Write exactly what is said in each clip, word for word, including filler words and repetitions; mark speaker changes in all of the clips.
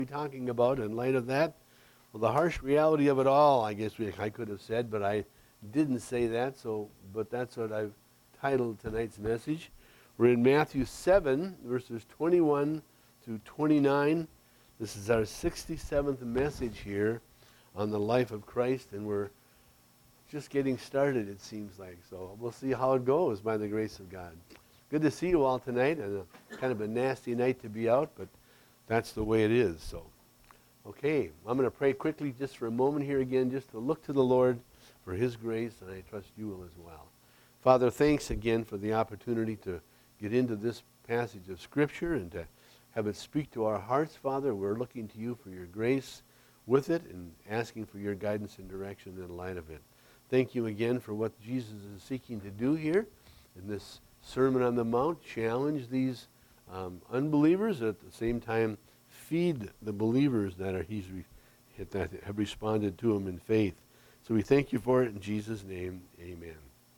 Speaker 1: talking about in light of that? Well, the harsh reality of it all, I guess we, I could have said, but I didn't say that, so, but that's what I've titled tonight's message. We're in Matthew seven, verses twenty-one to twenty-nine. This is our sixty-seventh message here on the life of Christ, and we're just getting started, it seems like. So we'll see how it goes by the grace of God. Good to see you all tonight, and a, kind of a nasty night to be out, but that's the way it is. So, okay, I'm going to pray quickly just for a moment here again, just to look to the Lord for His grace, and I trust you will as well. Father, thanks again for the opportunity to get into this passage of Scripture and to have it speak to our hearts, Father. We're looking to you for your grace with it and asking for your guidance and direction in light of it. Thank you again for what Jesus is seeking to do here in this Sermon on the Mount. Challenge these um, unbelievers, at the same time feed the believers that are he's re- that have responded to him in faith. So we thank you for it in Jesus' name. Amen.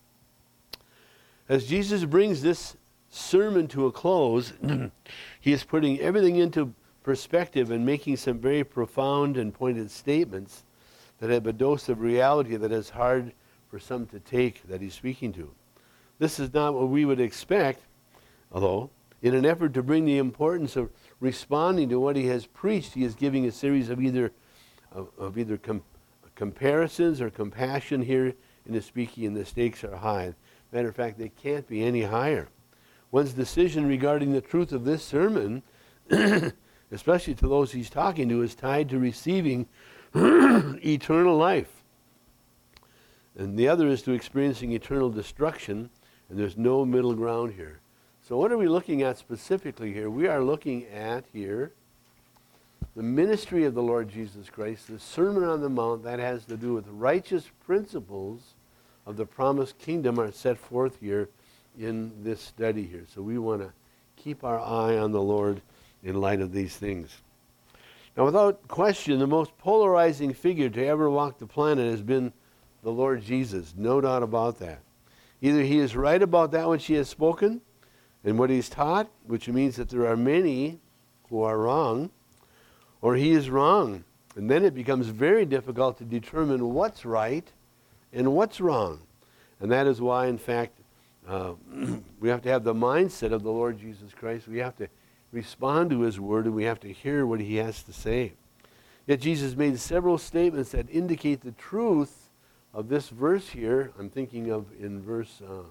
Speaker 1: As Jesus brings this sermon to a close, he is putting everything into perspective and making some very profound and pointed statements that have a dose of reality that is hard for some to take that he's speaking to. This is not what we would expect, although in an effort to bring the importance of responding to what he has preached, he is giving a series of either of, of either com- comparisons or compassion here in his speaking, and the stakes are high. Matter of fact, they can't be any higher. One's decision regarding the truth of this sermon, especially to those he's talking to, is tied to receiving eternal life. And the other is to experiencing eternal destruction, and there's no middle ground here. So what are we looking at specifically here? We are looking at here the ministry of the Lord Jesus Christ, the Sermon on the Mount that has to do with righteous principles of the promised kingdom are set forth here in this study here. So we want to keep our eye on the Lord in light of these things. Now, without question, the most polarizing figure to ever walk the planet has been the Lord Jesus. No doubt about that. Either he is right about that which he has spoken and what he's taught, which means that there are many who are wrong, or he is wrong. And then it becomes very difficult to determine what's right and what's wrong. And that is why, in fact, uh, we have to have the mindset of the Lord Jesus Christ. We have to respond to his word, and we have to hear what he has to say. Yet Jesus made several statements that indicate the truth of this verse here. I'm thinking of in verse uh,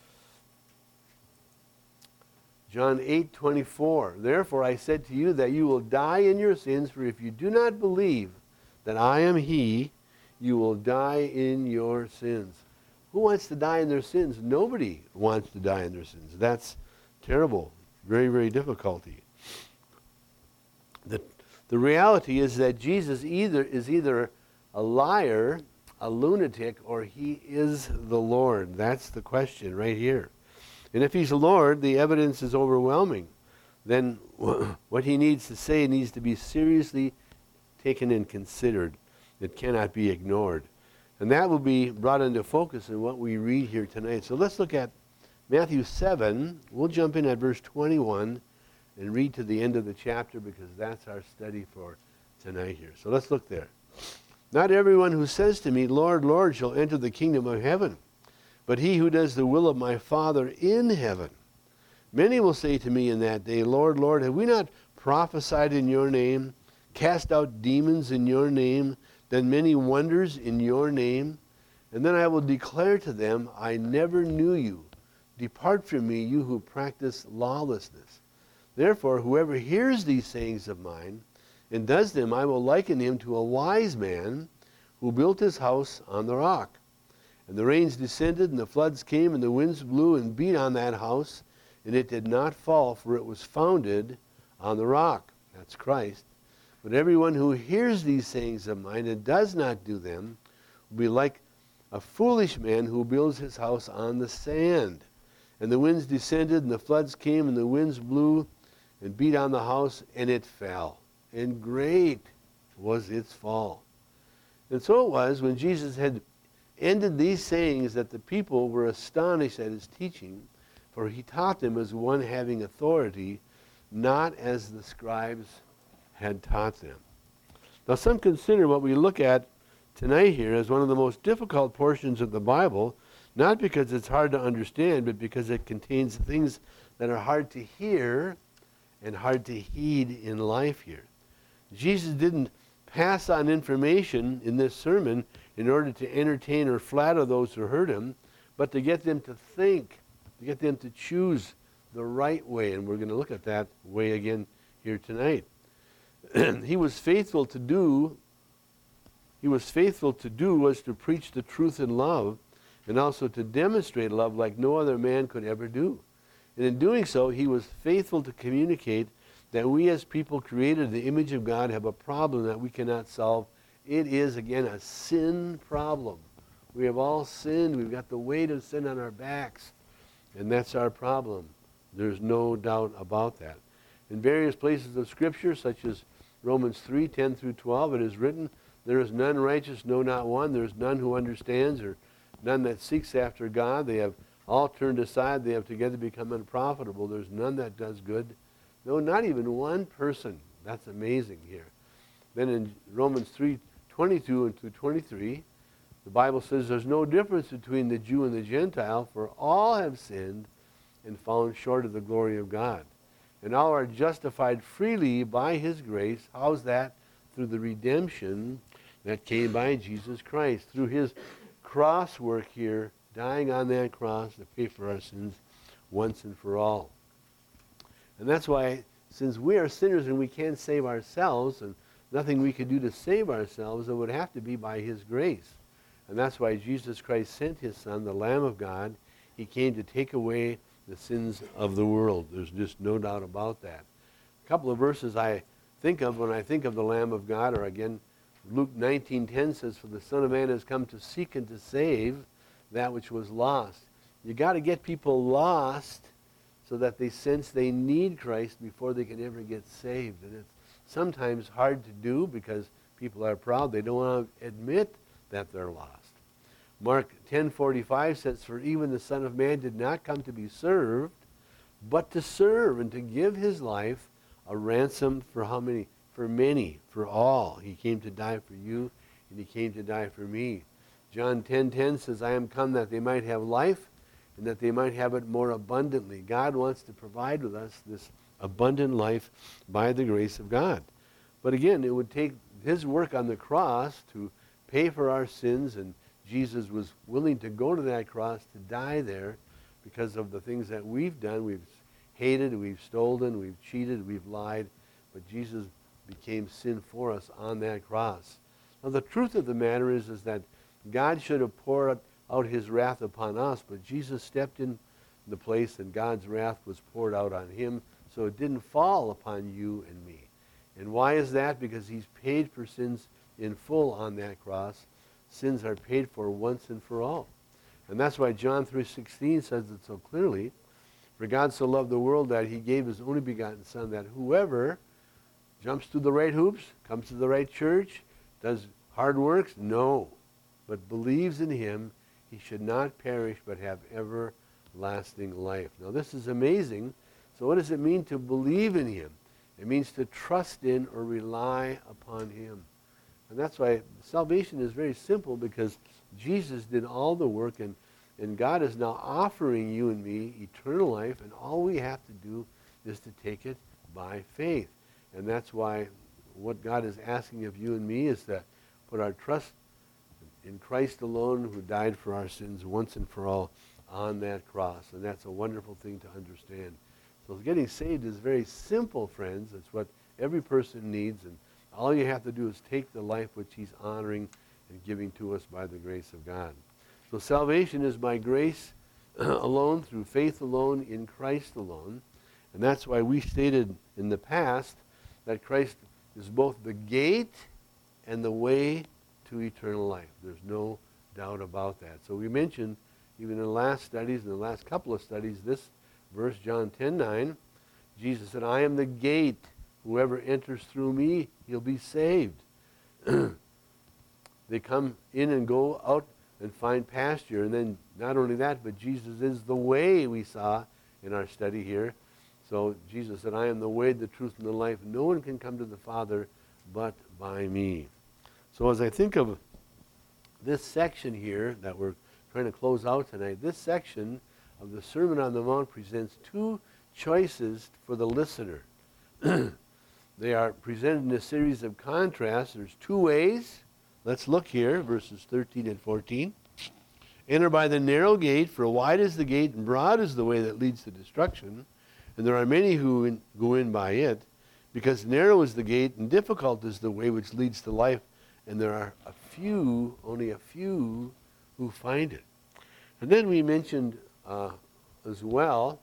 Speaker 1: John eight twenty-four. Therefore I said to you that you will die in your sins, for if you do not believe that I am he, you will die in your sins. Who wants to die in their sins? Nobody wants to die in their sins. That's terrible. Very, very difficulty. The, the reality is that Jesus either is either a liar, a lunatic, or he is the Lord. That's the question right here. And if he's the Lord, the evidence is overwhelming. Then what he needs to say needs to be seriously taken and considered. It cannot be ignored. And that will be brought into focus in what we read here tonight. So let's look at Matthew seven. We'll jump in at verse twenty-one and read to the end of the chapter, because that's our study for tonight here. So let's look there. Not everyone who says to me, Lord, Lord, shall enter the kingdom of heaven, but he who does the will of my Father in heaven. Many will say to me in that day, Lord, Lord, have we not prophesied in your name, cast out demons in your name, done many wonders in your name? And then I will declare to them, I never knew you. Depart from me, you who practice lawlessness. Therefore, whoever hears these sayings of mine and does them, I will liken him to a wise man who built his house on the rock. And the rains descended, and the floods came, and the winds blew and beat on that house, and it did not fall, for it was founded on the rock. That's Christ. But everyone who hears these sayings of mine and does not do them will be like a foolish man who builds his house on the sand. And the winds descended, and the floods came, and the winds blew and beat on the house, and it fell. And great was its fall. And so it was when Jesus had ended these sayings that the people were astonished at his teaching, for he taught them as one having authority, not as the scribes had taught them. Now some consider what we look at tonight here as one of the most difficult portions of the Bible, not because it's hard to understand, but because it contains things that are hard to hear and hard to heed in life here. Jesus didn't pass on information in this sermon in order to entertain or flatter those who heard him, but to get them to think, to get them to choose the right way. And we're going to look at that way again here tonight. He was faithful to do, he was faithful to do was to preach the truth in love, and also to demonstrate love like no other man could ever do. And in doing so, he was faithful to communicate that we as people created in the image of God have a problem that we cannot solve. It is, again, a sin problem. We have all sinned. We've got the weight of sin on our backs. And that's our problem. There's no doubt about that. In various places of Scripture, such as Romans three, ten through twelve, it is written, there is none righteous, no, not one. There is none who understands, or none that seeks after God. They have all turned aside. They have together become unprofitable. There's none that does good. No, not even one person. That's amazing here. Then in Romans three, twenty-two and through twenty-three, the Bible says there's no difference between the Jew and the Gentile, for all have sinned and fallen short of the glory of God. And all are justified freely by his grace. How's that? Through the redemption that came by Jesus Christ. Through his cross work here, dying on that cross to pay for our sins once and for all. And that's why, since we are sinners and we can't save ourselves, and nothing we could do to save ourselves, it would have to be by his grace. And that's why Jesus Christ sent his Son, the Lamb of God. He came to take away the sins of the world. There's just no doubt about that. A couple of verses I think of when I think of the Lamb of God are, again, Luke nineteen ten says, for the Son of Man has come to seek and to save that which was lost. You got to get people lost so that they sense they need Christ before they can ever get saved. And it's sometimes hard to do because people are proud. They don't want to admit that they're lost. Mark ten forty-five says, for even the Son of Man did not come to be served, but to serve and to give his life a ransom for how many? For many, for all. He came to die for you, and he came to die for me. John ten ten says, I am come that they might have life, and that they might have it more abundantly. God wants to provide with us this abundant life by the grace of God. But again, it would take his work on the cross to pay for our sins, and Jesus was willing to go to that cross to die there because of the things that we've done. We've hated, we've stolen, we've cheated, we've lied, but Jesus became sin for us on that cross. Now the truth of the matter is, is that God should have poured out his wrath upon us, but Jesus stepped in the place and God's wrath was poured out on him, so it didn't fall upon you and me. And why is that? Because he's paid for sins in full on that cross. Sins are paid for once and for all. And that's why John three sixteen says it so clearly. For God so loved the world that he gave his only begotten Son, that whoever jumps through the right hoops, comes to the right church, does hard works, no, but believes in him, he should not perish but have everlasting life. Now this is amazing. So what does it mean to believe in him? It means to trust in or rely upon him. And that's why salvation is very simple, because Jesus did all the work, and, and God is now offering you and me eternal life, and all we have to do is to take it by faith. And that's why what God is asking of you and me is to put our trust in Christ alone, who died for our sins once and for all on that cross. And that's a wonderful thing to understand. So getting saved is very simple, friends. It's what every person needs, and all you have to do is take the life which he's honoring and giving to us by the grace of God. So salvation is by grace alone, through faith alone, in Christ alone. And that's why we stated in the past that Christ is both the gate and the way to eternal life. There's no doubt about that. So we mentioned, even in the last studies, in the last couple of studies, this verse, John ten nine, Jesus said, I am the gate. Whoever enters through me, he'll be saved. They come in and go out and find pasture. And then not only that, but Jesus is the way, we saw in our study here. So Jesus said, I am the way, the truth, and the life. No one can come to the Father but by me. So as I think of this section here that we're trying to close out tonight, this section of the Sermon on the Mount presents two choices for the listener. They are presented in a series of contrasts. There's two ways. Let's look here, verses thirteen and fourteen. Enter by the narrow gate, for wide is the gate and broad is the way that leads to destruction, and there are many who in, go in by it, because narrow is the gate and difficult is the way which leads to life, and there are a few, only a few, who find it. And then we mentioned uh, as well,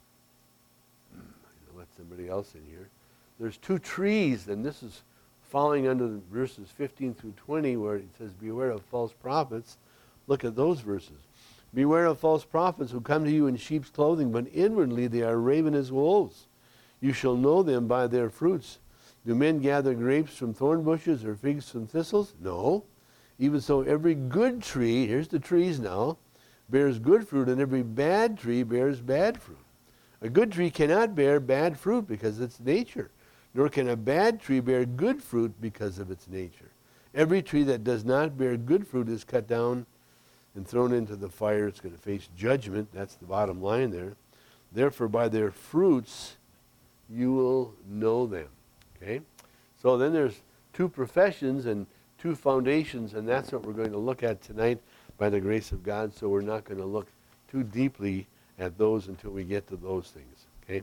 Speaker 1: I'll let somebody else in here, there's two trees, and this is falling under the verses fifteen through twenty, where it says, beware of false prophets. Look at those verses. Beware of false prophets who come to you in sheep's clothing, but inwardly they are ravenous wolves. You shall know them by their fruits. Do men gather grapes from thorn bushes or figs from thistles? No. Even so, every good tree, here's the trees now, bears good fruit, and every bad tree bears bad fruit. A good tree cannot bear bad fruit because it's nature, nor can a bad tree bear good fruit because of its nature. Every tree that does not bear good fruit is cut down and thrown into the fire. It's going to face judgment. That's the bottom line there. Therefore, by their fruits you will know them. Okay? So then there's two professions and two foundations, and that's what we're going to look at tonight by the grace of God. So we're not going to look too deeply at those until we get to those things. Okay?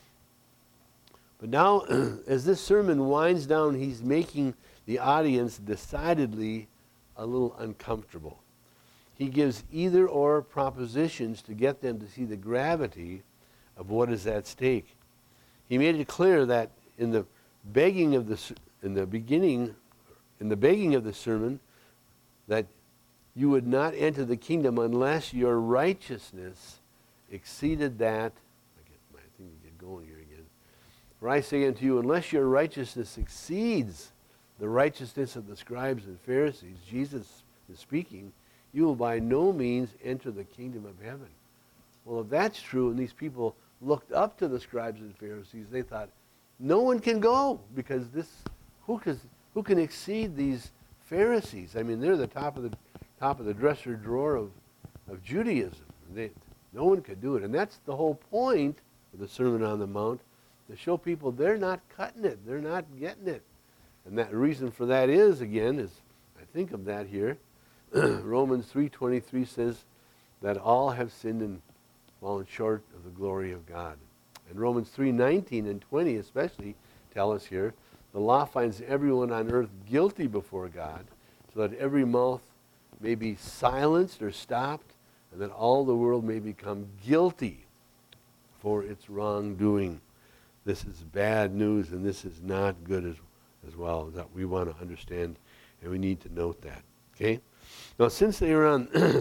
Speaker 1: But now, as this sermon winds down, he's making the audience decidedly a little uncomfortable. He gives either or propositions to get them to see the gravity of what is at stake. He made it clear that in the begging of the in the beginning, in the begging of the sermon, that you would not enter the kingdom unless your righteousness exceeded that. I, get, I think we get going here again. For I say unto you, unless your righteousness exceeds the righteousness of the scribes and Pharisees, Jesus is speaking, you will by no means enter the kingdom of heaven. Well, if that's true, and these people looked up to the scribes and Pharisees, they thought, no one can go, because this, who can, who can exceed these Pharisees? I mean, they're the top of the top of the dresser drawer of, of Judaism. They, no one could do it. And that's the whole point of the Sermon on the Mount, to show people they're not cutting it, they're not getting it. And that reason for that is, again, is I think of that here, Romans three twenty-three says that all have sinned and fallen short of the glory of God. And Romans three nineteen and twenty especially tell us here, the law finds everyone on earth guilty before God, so that every mouth may be silenced or stopped, and that all the world may become guilty for its wrongdoing. This is bad news, and this is not good as, as well. That we want to understand, and we need to note that. Okay? Now, since they are on,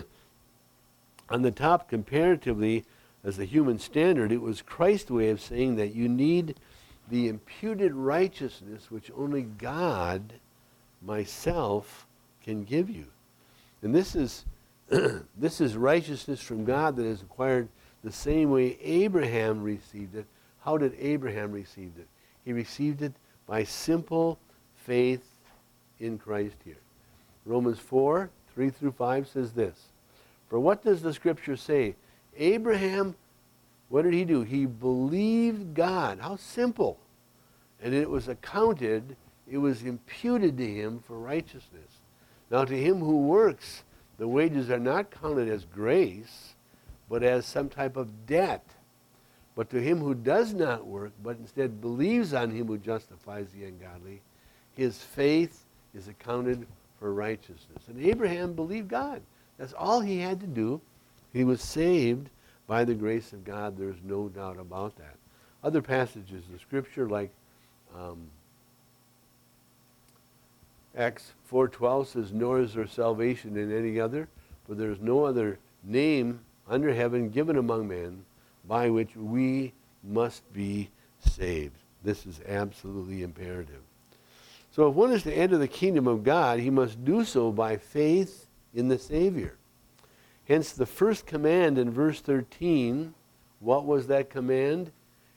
Speaker 1: on the top comparatively as the human standard, it was Christ's way of saying that you need the imputed righteousness which only God, myself, can give you. And this is this is righteousness from God that is acquired the same way Abraham received it. How did Abraham receive it? He received it by simple faith in Christ here. Romans four, three through five says this. For what does the scripture say? Abraham, what did he do? He believed God. How simple. And it was accounted, it was imputed to him for righteousness. Now to him who works, the wages are not counted as grace, but as some type of debt. But to him who does not work, but instead believes on him who justifies the ungodly, his faith is accounted for righteousness. And Abraham believed God. That's all he had to do. He was saved by the grace of God. There's no doubt about that. Other passages of Scripture, like um, Acts four twelve says, nor is there salvation in any other, for there is no other name under heaven given among men by which we must be saved. This is absolutely imperative. So if one is to enter the kingdom of God, he must do so by faith in the Savior. Hence the first command in verse thirteen, what was that command?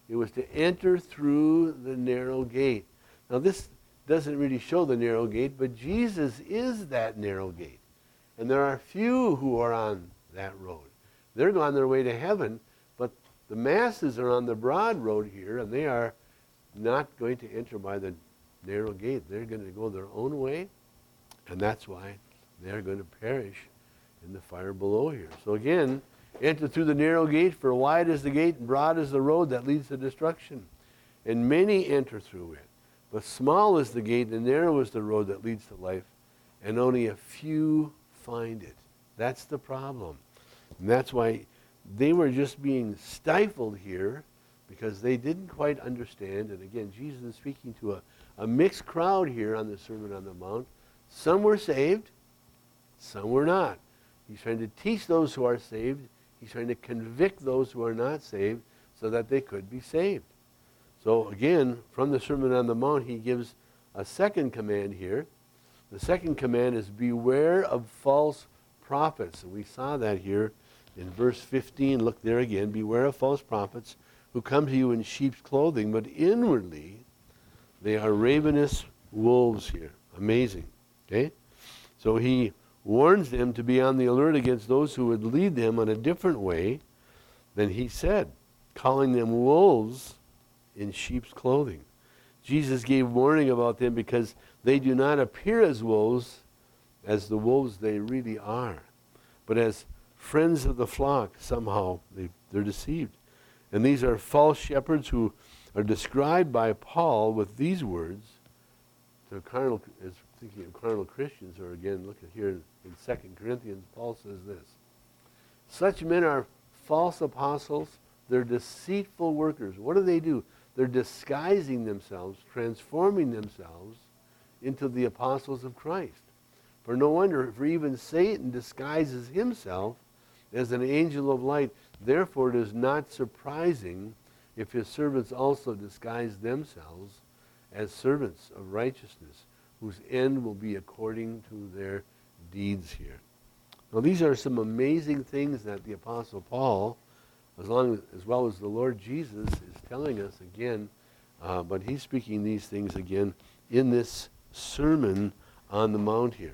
Speaker 1: It was to enter through the narrow gate. Now this doesn't really show the narrow gate, but Jesus is that narrow gate. And there are few who are on that road. They're on their way to heaven, but the masses are on the broad road here, and they are not going to enter by the narrow gate. They're going to go their own way, and that's why they're going to perish in the fire below here. So again, enter through the narrow gate, for wide is the gate and broad is the road that leads to destruction, and many enter through it. But small is the gate and narrow is the road that leads to life, and only a few find it. That's the problem. And that's why they were just being stifled here, because they didn't quite understand. And again, Jesus is speaking to a, a mixed crowd here on the Sermon on the Mount. Some were saved, some were not. He's trying to teach those who are saved. He's trying to convict those who are not saved so that they could be saved. So again, from the Sermon on the Mount, he gives a second command here. The second command is beware of false prophets. And we saw that here in verse fifteen. Look there again. Beware of false prophets who come to you in sheep's clothing, but inwardly they are ravenous wolves here. Amazing. Okay? So he warns them to be on the alert against those who would lead them on a different way than he said, calling them wolves in sheep's clothing. Jesus gave warning about them because they do not appear as wolves, as the wolves they really are, but as friends of the flock. Somehow they, they're deceived. And these are false shepherds who are described by Paul with these words to carnal, as thinking of carnal Christians, or again, look at here in Second Corinthians, Paul says this: such men are false apostles, they're deceitful workers. What do they do? They're disguising themselves, transforming themselves into the apostles of Christ. For no wonder, for even Satan disguises himself as an angel of light. Therefore it is not surprising if his servants also disguise themselves as servants of righteousness, whose end will be according to their deeds here. Now these are some amazing things that the Apostle Paul, as, long as, as well as the Lord Jesus, is telling us again, uh, but he's speaking these things again in this Sermon on the Mount here.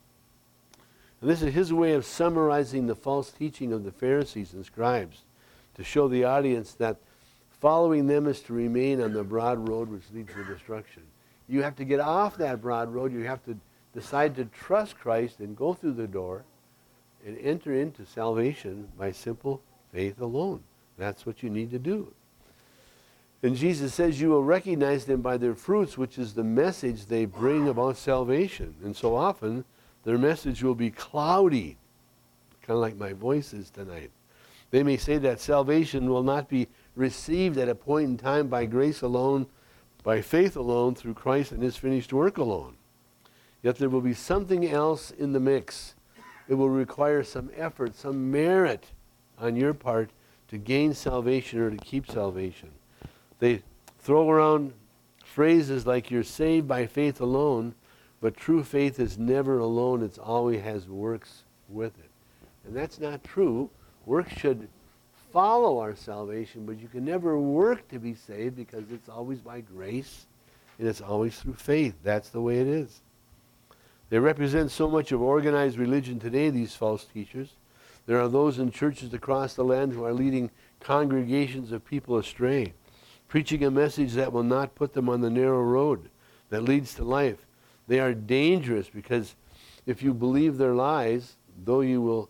Speaker 1: And this is his way of summarizing the false teaching of the Pharisees and scribes, to show the audience that following them is to remain on the broad road which leads to destruction. You have to get off that broad road. You have to decide to trust Christ and go through the door and enter into salvation by simple faith alone. That's what you need to do. And Jesus says you will recognize them by their fruits, which is the message they bring about salvation. And so often their message will be cloudy, kind of like my voice is tonight. They may say that salvation will not be received at a point in time by grace alone, by faith alone, through Christ and his finished work alone. Yet there will be something else in the mix. It will require some effort, some merit on your part to gain salvation or to keep salvation. They throw around phrases like you're saved by faith alone, but true faith is never alone. It always has works with it. And that's not true. Works should follow our salvation, but you can never work to be saved, because it's always by grace and it's always through faith. That's the way it is. They represent so much of organized religion today, these false teachers. There are those in churches across the land who are leading congregations of people astray, preaching a message that will not put them on the narrow road that leads to life. They are dangerous, because if you believe their lies, though you will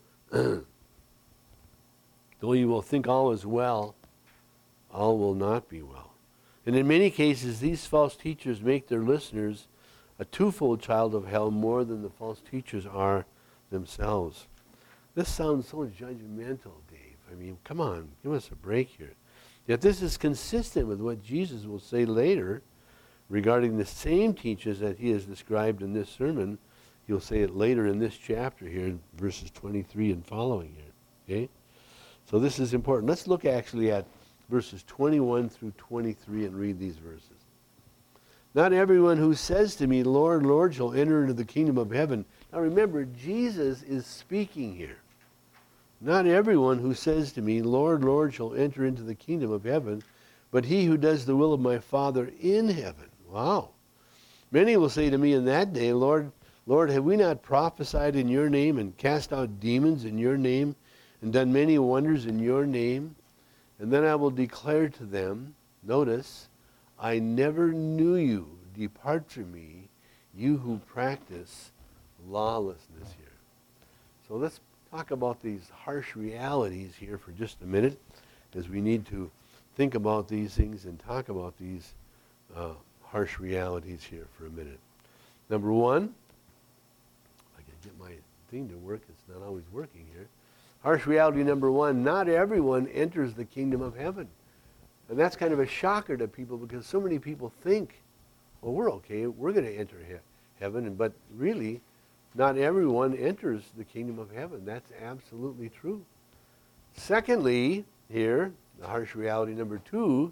Speaker 1: though you will think all is well, all will not be well. And in many cases, these false teachers make their listeners a twofold child of hell more than the false teachers are themselves. This sounds so judgmental, Dave. I mean, come on, give us a break here. Yet this is consistent with what Jesus will say later regarding the same teachers that he has described in this sermon. He'll say it later in this chapter here, in verses twenty-three and following here. Okay? So this is important. Let's look actually at verses twenty-one through twenty-three and read these verses. Not everyone who says to me, Lord, Lord, shall enter into the kingdom of heaven. Now remember, Jesus is speaking here. Not everyone who says to me, Lord, Lord, shall enter into the kingdom of heaven, but he who does the will of my Father in heaven. Wow. Many will say to me in that day, Lord, Lord, have we not prophesied in your name and cast out demons in your name and done many wonders in your name? And then I will declare to them, notice, I never knew you. Depart from me, you who practice lawlessness here. So let's talk about these harsh realities here for just a minute, as we need to think about these things and talk about these uh, harsh realities here for a minute. Number one, I can get my thing to work. It's not always working here. Harsh reality number one, not everyone enters the kingdom of heaven. And that's kind of a shocker to people, because so many people think, well, we're okay, we're going to enter he- heaven, but really, not everyone enters the kingdom of heaven. That's absolutely true. Secondly, here, the harsh reality number two,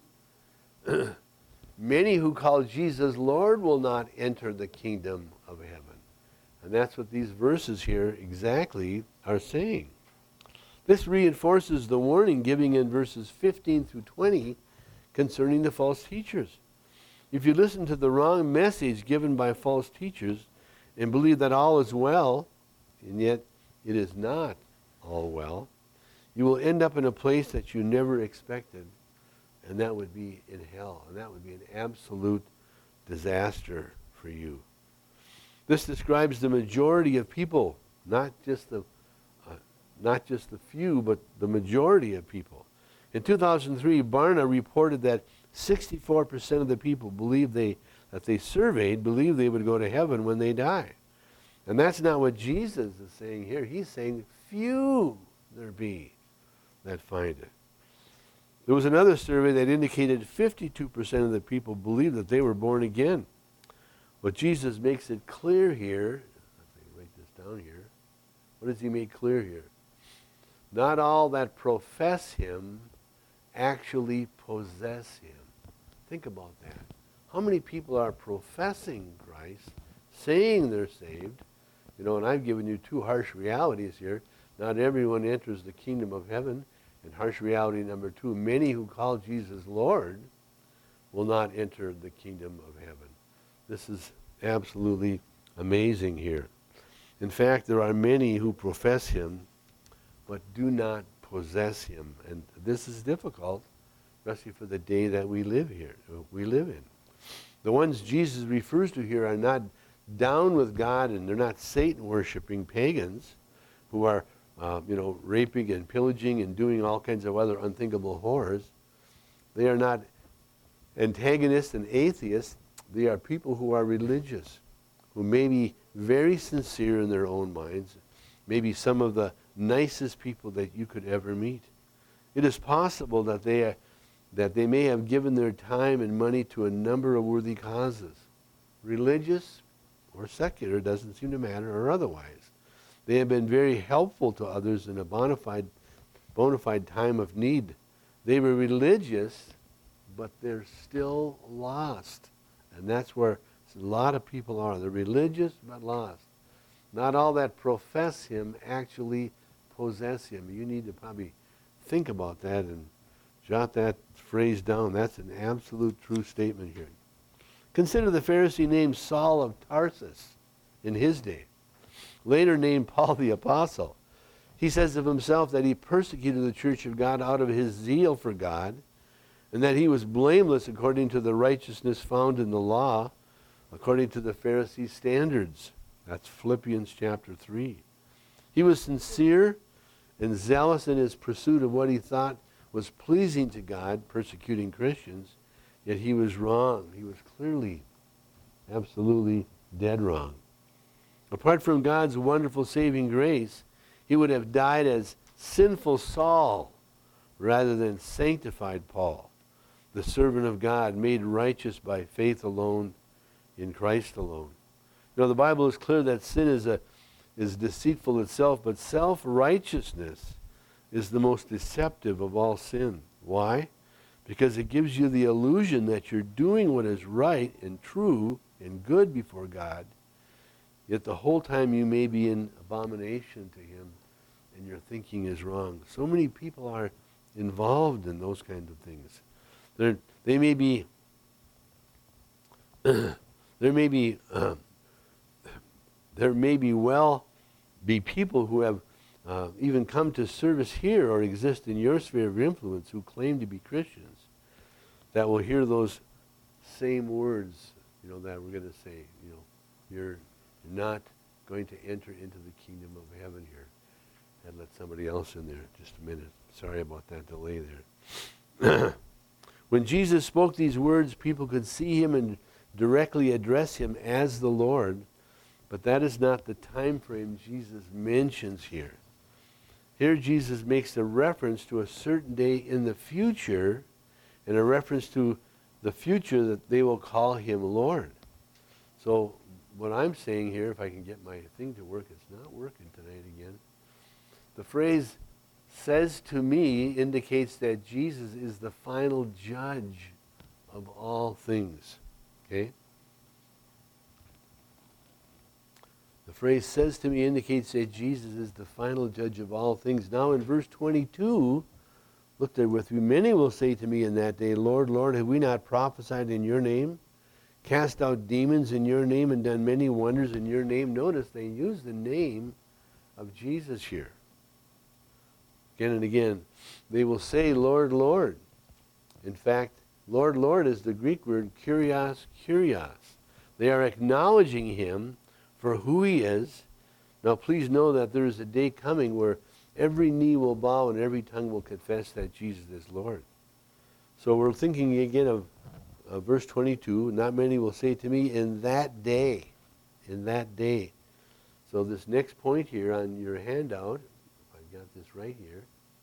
Speaker 1: many who call Jesus Lord will not enter the kingdom of heaven. And that's what these verses here exactly are saying. This reinforces the warning given in verses fifteen through twenty concerning the false teachers. If you listen to the wrong message given by false teachers and believe that all is well, and yet it is not all well, you will end up in a place that you never expected, and that would be in hell, and that would be an absolute disaster for you. This describes the majority of people, not just the uh, not just the few, but the majority of people. In two thousand three, Barna reported that sixty-four percent of the people believe they that they surveyed believe they would go to heaven when they die. And that's not what Jesus is saying here. He's saying few there be that find it. There was another survey that indicated fifty-two percent of the people believed that they were born again. But Jesus makes it clear here. Let me write this down here. What does he make clear here? Not all that profess him actually possess him. Think about that. How many people are professing Christ, saying they're saved? You know, and I've given you two harsh realities here. Not everyone enters the kingdom of heaven. And harsh reality number two, many who call Jesus Lord will not enter the kingdom of heaven. This is absolutely amazing here. In fact, there are many who profess him but do not possess him. And this is difficult, especially for the day that we live here, we live in. The ones Jesus refers to here are not down with God, and they're not Satan-worshiping pagans who are, uh, you know, raping and pillaging and doing all kinds of other unthinkable horrors. They are not antagonists and atheists. They are people who are religious, who may be very sincere in their own minds, maybe some of the nicest people that you could ever meet. It is possible that they are, that they may have given their time and money to a number of worthy causes, religious or secular, doesn't seem to matter, or otherwise. They have been very helpful to others in a bona fide, bona fide time of need. They were religious, but they're still lost. And that's where a lot of people are. They're religious, but lost. Not all that profess him actually possess him. You need to probably think about that and jot that phrase down. That's an absolute true statement here. Consider the Pharisee named Saul of Tarsus in his day, later named Paul the Apostle. He says of himself that he persecuted the church of God out of his zeal for God, and that he was blameless according to the righteousness found in the law, according to the Pharisee standards. That's Philippians chapter three. He was sincere and zealous in his pursuit of what he thought was pleasing to God, persecuting Christians, yet he was wrong. He was clearly, absolutely dead wrong. Apart from God's wonderful saving grace, he would have died as sinful Saul rather than sanctified Paul, the servant of God, made righteous by faith alone in Christ alone. You know, the Bible is clear that sin is a is deceitful itself, but self-righteousness is the most deceptive of all sin. Why? Because it gives you the illusion that you're doing what is right and true and good before God, yet the whole time you may be in abomination to him and your thinking is wrong. So many people are involved in those kinds of things. There, they may be, there may be, uh, there may be well be people who have uh, even come to service here or exist in your sphere of influence who claim to be Christians that will hear those same words, you know, that we're going to say, you know, you're not going to enter into the kingdom of heaven here. And let somebody else in there. Just a minute. Sorry about that delay there. When Jesus spoke these words, people could see him and directly address him as the Lord, but that is not the time frame Jesus mentions here. Here Jesus makes a reference to a certain day in the future, and a reference to the future that they will call him Lord. So what I'm saying here, if I can get my thing to work, it's not working tonight again. The phrase says to me indicates that Jesus is the final judge of all things. Okay? The phrase says to me indicates that Jesus is the final judge of all things. Now in verse twenty-two, look there with me. Many will say to me in that day, Lord, Lord, have we not prophesied in your name, cast out demons in your name, and done many wonders in your name? Notice they use the name of Jesus here. Again and again, they will say, Lord, Lord. In fact, Lord, Lord is the Greek word kurios, kurios. They are acknowledging him for who he is. Now please know that there is a day coming where every knee will bow and every tongue will confess that Jesus is Lord. So we're thinking again of uh, verse twenty-two, not many will say to me in that day, in that day. So this next point here on your handout, got this right here.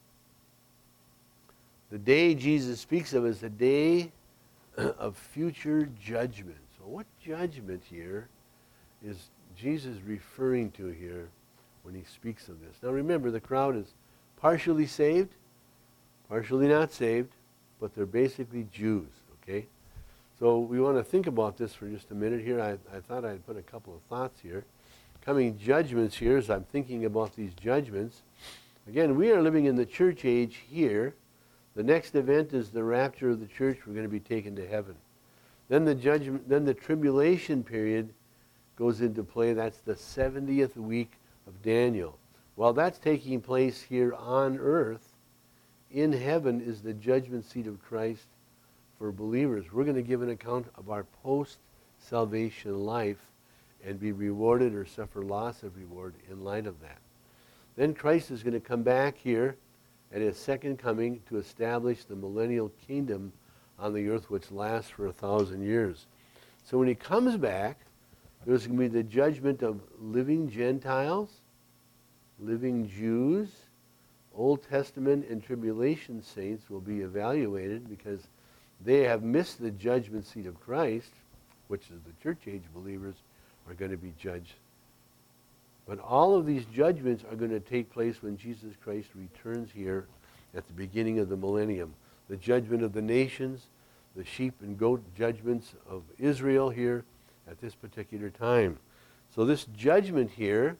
Speaker 1: The day Jesus speaks of is a day of future judgment. So what judgment here is Jesus referring to here when he speaks of this? Now remember, the crowd is partially saved, partially not saved, but they're basically Jews, okay? So we want to think about this for just a minute here. I, I thought I'd put a couple of thoughts here. Coming judgments here, as I'm thinking about these judgments, again, we are living in the church age here. The next event is the rapture of the church. We're going to be taken to heaven. Then the judgment, then the tribulation period goes into play. That's the seventieth week of Daniel. While that's taking place here on earth, in heaven is the judgment seat of Christ for believers. We're going to give an account of our post-salvation life and be rewarded or suffer loss of reward in light of that. Then Christ is going to come back here at his second coming to establish the millennial kingdom on the earth, which lasts for a thousand years. So when he comes back, there's going to be the judgment of living Gentiles, living Jews. Old Testament and tribulation saints will be evaluated because they have missed the judgment seat of Christ, which is the church age believers are going to be judged. But all of these judgments are going to take place when Jesus Christ returns here at the beginning of the millennium. The judgment of the nations, the sheep and goat judgments of Israel here at this particular time. So this judgment here,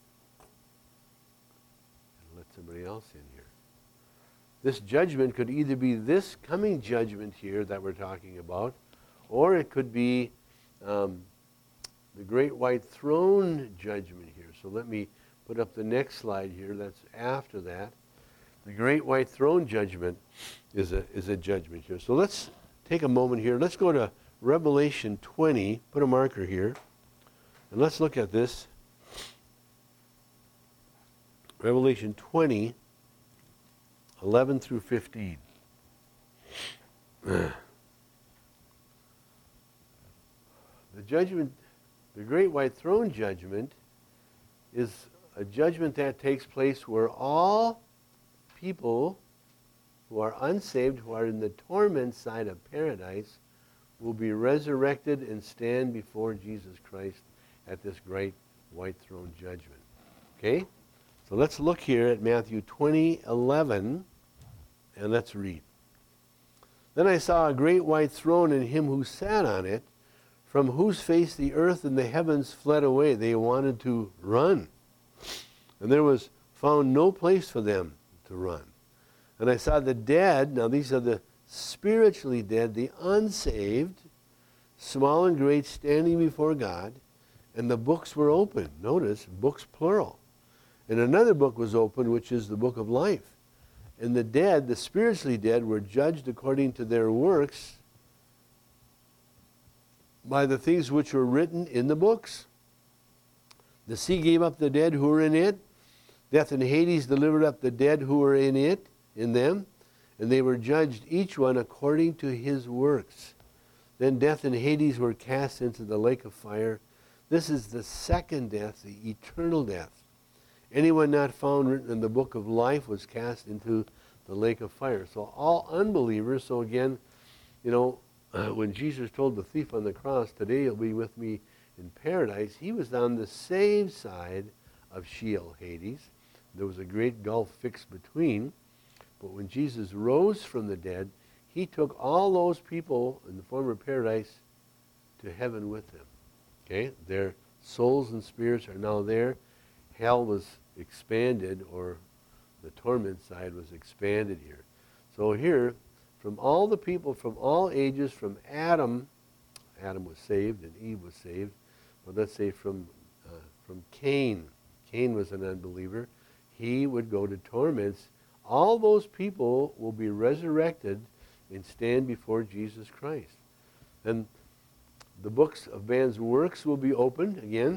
Speaker 1: let somebody else in here. This judgment could either be this coming judgment here that we're talking about, or it could be um, the great white throne judgment here. So let me put up the next slide here. That's after that. The great white throne judgment is a, is a judgment here. So let's take a moment here. Let's go to Revelation twenty. Put a marker here. And let's look at this. Revelation twenty, eleven through fifteen. The judgment, the great white throne judgment, is a judgment that takes place where all people who are unsaved, who are in the torment side of paradise, will be resurrected and stand before Jesus Christ at this great white throne judgment. Okay? So let's look here at Matthew twenty, eleven, and let's read. Then I saw a great white throne and him who sat on it, from whose face the earth and the heavens fled away. They wanted to run. And there was found no place for them to run. And I saw the dead, now these are the spiritually dead, the unsaved, small and great, standing before God, and the books were open. Notice, books plural. And another book was opened, which is the book of life. And the dead, the spiritually dead, were judged according to their works by the things which were written in the books. The sea gave up the dead who were in it. Death and Hades delivered up the dead who were in it, in them. And they were judged, each one according to his works. Then death and Hades were cast into the lake of fire. This is the second death, the eternal death. Anyone not found written in the book of life was cast into the lake of fire. So all unbelievers, so again, you know, uh, when Jesus told the thief on the cross, today you'll be with me in paradise, he was on the saved side of Sheol, Hades. There was a great gulf fixed between. But when Jesus rose from the dead, he took all those people in the former paradise to heaven with him. Okay? Their souls and spirits are now there. Hell was expanded, or the torment side was expanded here. So here, from all the people from all ages, from Adam, Adam was saved and Eve was saved, but let's say from, uh, from Cain, Cain was an unbeliever, he would go to torments. All those people will be resurrected and stand before Jesus Christ. And the books of man's works will be opened again.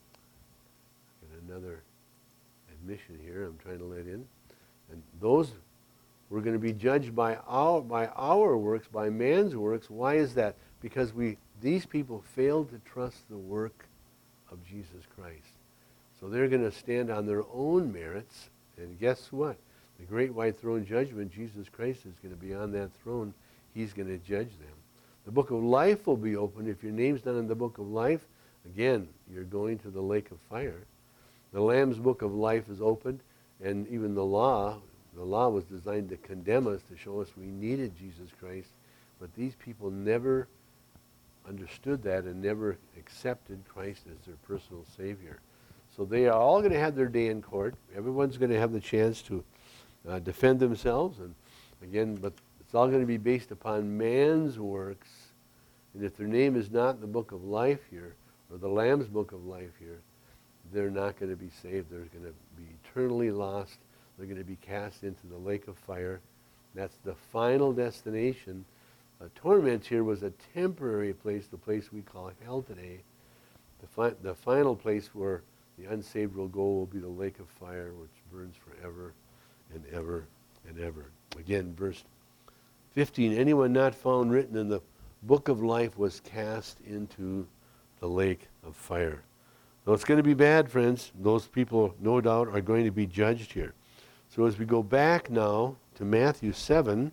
Speaker 1: Got another admission here I'm trying to let in. And those we're going to be judged by our by our works, by man's works. Why is that? Because we these people failed to trust the work of Jesus Christ. So they're going to stand on their own merits. And guess what? The great white throne judgment, Jesus Christ is going to be on that throne. He's going to judge them. The book of life will be opened. If your name's not in the book of life, again, you're going to the lake of fire. The Lamb's book of life is opened, and even the law, the law was designed to condemn us, to show us we needed Jesus Christ. But these people never understood that and never accepted Christ as their personal Savior. So they are all going to have their day in court. Everyone's going to have the chance to Uh, defend themselves, and again, but it's all going to be based upon man's works. And if their name is not in the book of life here, or the Lamb's book of life here, they're not going to be saved. They're going to be eternally lost. They're going to be cast into the lake of fire. That's the final destination. Uh, torment here was a temporary place, the place we call hell today. The, fi- the final place where the unsaved will go will be the lake of fire, which burns forever and ever and ever. Again, verse fifteen, anyone not found written in the book of life was cast into the lake of fire. So it's going to be bad, friends. Those people, no doubt, are going to be judged here. So as we go back now to Matthew seven,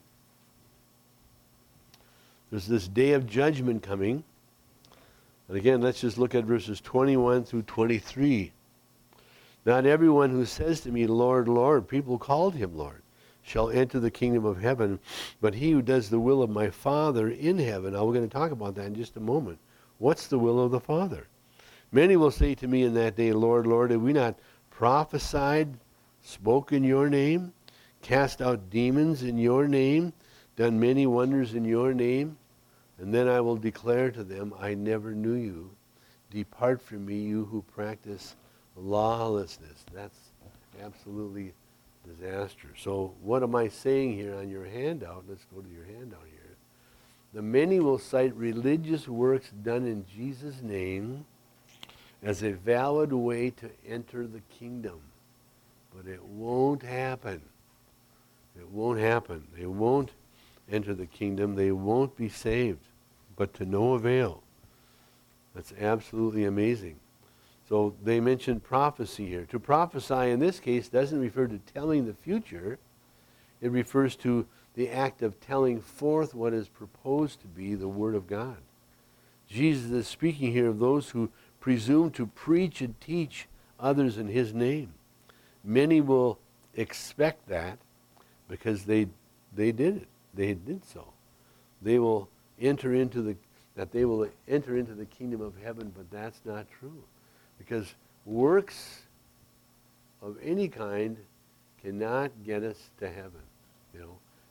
Speaker 1: there's this day of judgment coming. And again, let's just look at verses twenty-one through twenty-three. Not everyone who says to me, Lord, Lord, people called him Lord, shall enter the kingdom of heaven, but he who does the will of my Father in heaven. Now we're going to talk about that in just a moment. What's the will of the Father? Many will say to me in that day, Lord, Lord, have we not prophesied, spoke in your name, cast out demons in your name, done many wonders in your name? And then I will declare to them, I never knew you. Depart from me, you who practice lawlessness. That's absolutely disastrous. So what am I saying here on your handout? Let's go to your handout here. The many will cite religious works done in Jesus' name as a valid way to enter the kingdom. But it won't happen. It won't happen. They won't enter the kingdom. They won't be saved, but to no avail. That's absolutely amazing. So they mention prophecy here. To prophesy in this case doesn't refer to telling the future. It refers to the act of telling forth what is proposed to be the Word of God. Jesus is speaking here of those who presume to preach and teach others in his name. Many will expect that because they they did it. They did so. They will enter into the that they will enter into the kingdom of heaven, but that's not true. Because works of any kind cannot get us to heaven. You know,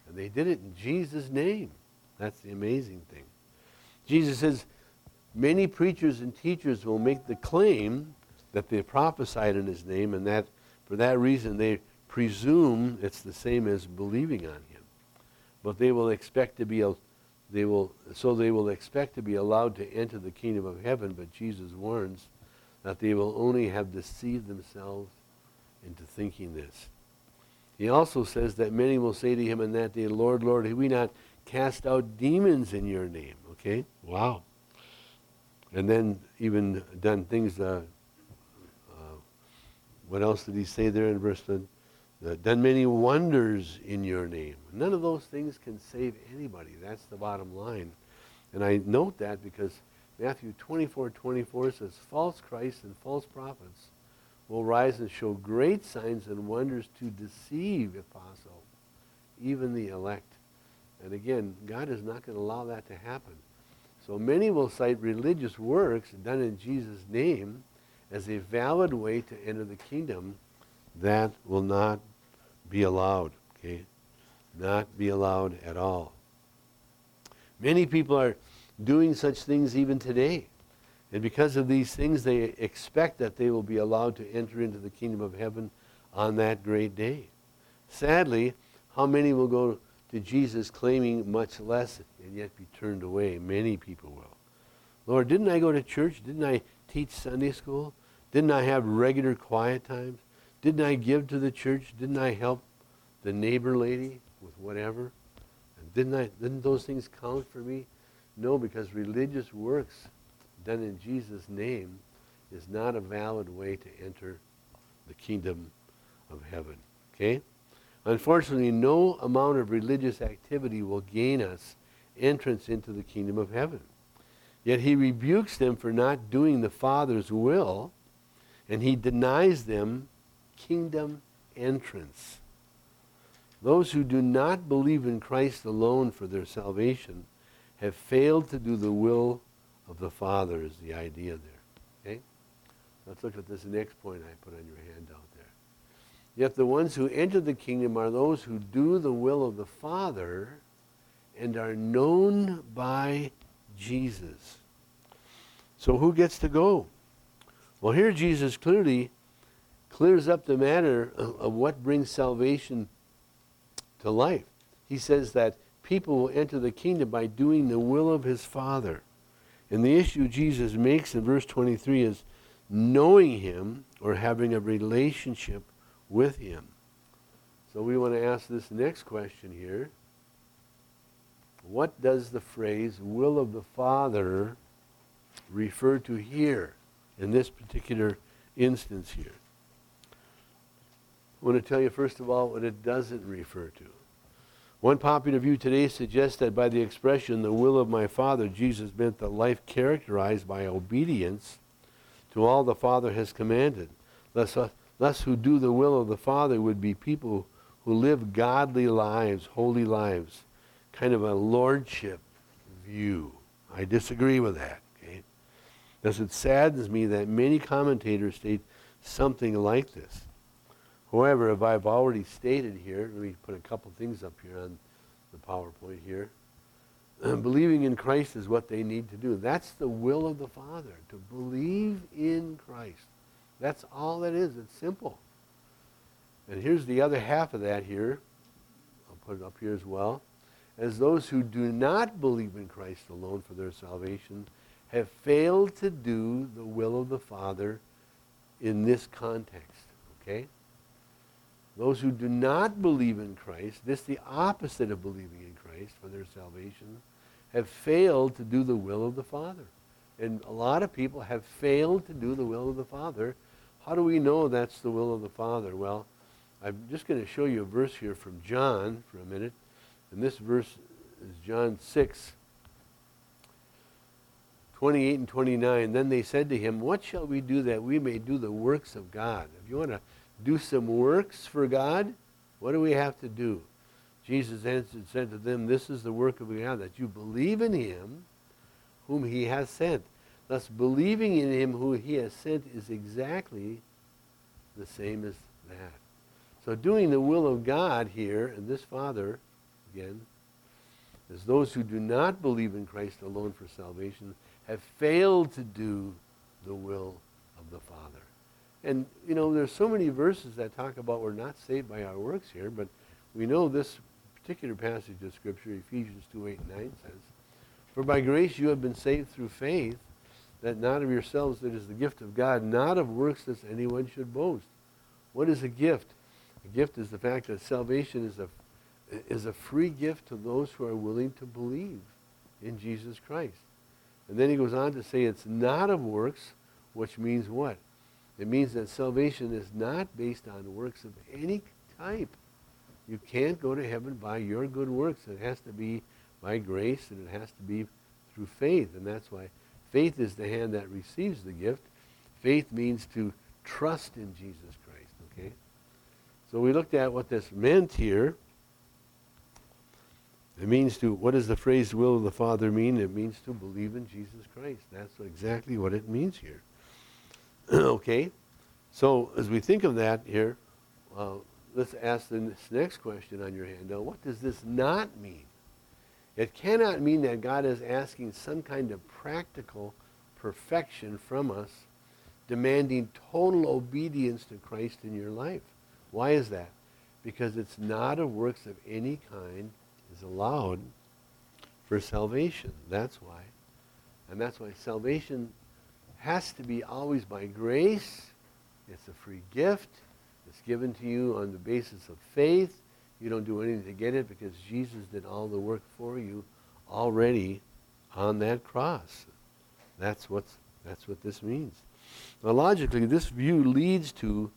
Speaker 1: And they did it in Jesus' name. That's the amazing thing. Jesus says, many preachers and teachers will make the claim that they prophesied in his name, and that for that reason they presume it's the same as believing on him. But they will expect to be, they will, so they will expect to be allowed to enter the kingdom of heaven, but Jesus warns that they will only have deceived themselves into thinking this. He also says that many will say to him in that day, Lord, Lord, have we not cast out demons in your name? Okay, wow. And then even done things, uh, uh, what else did he say there in verse ten? Uh, done many wonders in your name. None of those things can save anybody. That's the bottom line. And I note that because Matthew twenty-four twenty-four says, false Christs and false prophets will rise and show great signs and wonders to deceive, if possible, even the elect. And again, God is not going to allow that to happen. So many will cite religious works done in Jesus' name as a valid way to enter the kingdom. That will not be allowed, okay? Not be allowed at all. Many people are doing such things even today. And because of these things, they expect that they will be allowed to enter into the kingdom of heaven on that great day. Sadly, how many will go to Jesus claiming much less and yet be turned away? Many people will. Lord, didn't I go to church? Didn't I teach Sunday school? Didn't I have regular quiet times? Didn't I give to the church? Didn't I help the neighbor lady with whatever? And didn't I? Didn't those things count for me? No, because religious works done in Jesus' name is not a valid way to enter the kingdom of heaven. Okay? Unfortunately, no amount of religious activity will gain us entrance into the kingdom of heaven. Yet he rebukes them for not doing the Father's will, and he denies them kingdom entrance. Those who do not believe in Christ alone for their salvation have failed to do the will of the Father, is the idea there. Okay? Let's look at this next point I put on your handout there. Yet the ones who enter the kingdom are those who do the will of the Father and are known by Jesus. So who gets to go? Well, here Jesus clearly clears up the matter of, of what brings salvation to life. He says that people will enter the kingdom by doing the will of his Father. And the issue Jesus makes in verse twenty-three is knowing him or having a relationship with him. So we want to ask this next question here. What does the phrase will of the Father refer to here in this particular instance here? I want to tell you first of all what it doesn't refer to. One popular view today suggests that by the expression, the will of my Father, Jesus meant the life characterized by obedience to all the Father has commanded. Thus, uh, thus who do the will of the Father would be people who live godly lives, holy lives, kind of a lordship view. I disagree with that. Okay? Thus it saddens me that many commentators state something like this. However, if I've already stated here, let me put a couple things up here on the PowerPoint here. Believing in Christ is what they need to do. That's the will of the Father, to believe in Christ. That's all that is. It's simple. And here's the other half of that here. I'll put it up here as well. As those who do not believe in Christ alone for their salvation have failed to do the will of the Father in this context. Okay? Those who do not believe in Christ, this the opposite of believing in Christ for their salvation, have failed to do the will of the Father. And a lot of people have failed to do the will of the Father. How do we know that's the will of the Father? Well, I'm just going to show you a verse here from John for a minute. And this verse is John six, twenty-eight and twenty-nine. Then they said to him, what shall we do that we may do the works of God? If you want to do some works for God, what do we have to do? Jesus answered and said to them, this is the work of God, that you believe in him whom he has sent. Thus, believing in him who he has sent is exactly the same as that. So doing the will of God here, and this Father, again, as those who do not believe in Christ alone for salvation have failed to do the will of the Father. And, you know, there's so many verses that talk about we're not saved by our works here, but we know this particular passage of Scripture, Ephesians two, eight, and nine says, "For by grace you have been saved through faith, that not of yourselves, that is the gift of God, not of works that anyone should boast." What is a gift? A gift is the fact that salvation is a, is a free gift to those who are willing to believe in Jesus Christ. And then he goes on to say it's not of works, which means what? It means that salvation is not based on works of any type. You can't go to heaven by your good works. It has to be by grace, and it has to be through faith. And that's why faith is the hand that receives the gift. Faith means to trust in Jesus Christ, okay? So we looked at what this meant here. It means to, what does the phrase will of the Father mean? It means to believe in Jesus Christ. That's exactly what it means here. Okay? So as we think of that here, uh, let's ask this next question on your handout. What does this not mean? It cannot mean that God is asking some kind of practical perfection from us, demanding total obedience to Christ in your life. Why is that? Because it's not of works of any kind is allowed for salvation. That's why. And that's why salvation has to be always by grace. It's a free gift. It's given to you on the basis of faith. You don't do anything to get it because Jesus did all the work for you already on that cross. That's what's that's what this means. Now logically, this view leads to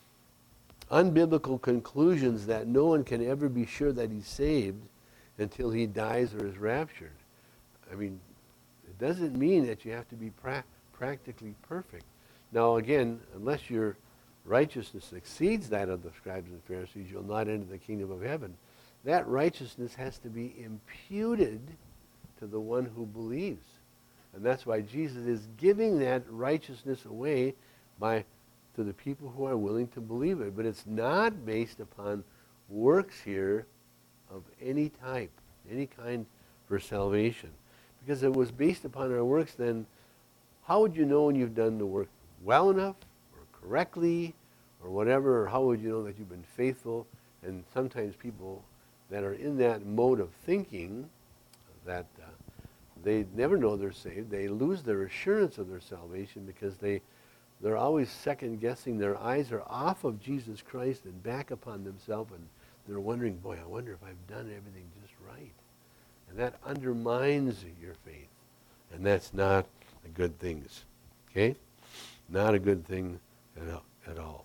Speaker 1: unbiblical conclusions that no one can ever be sure that he's saved until he dies or is raptured. I mean, it doesn't mean that you have to be pra- practically perfect. Now again, unless your righteousness exceeds that of the scribes and Pharisees, you'll not enter the kingdom of heaven. That righteousness has to be imputed to the one who believes. And that's why Jesus is giving that righteousness away by to the people who are willing to believe it. But it's not based upon works here of any type, any kind for salvation. Because if it was based upon our works, then how would you know when you've done the work well enough or correctly or whatever, or how would you know that you've been faithful? And sometimes people that are in that mode of thinking that uh, they never know they're saved, they lose their assurance of their salvation because they, they're always second guessing. Their eyes are off of Jesus Christ and back upon themselves, and they're wondering, boy, I wonder if I've done everything just right. And that undermines your faith. And that's not a good thing. Okay? Not a good thing at, at all.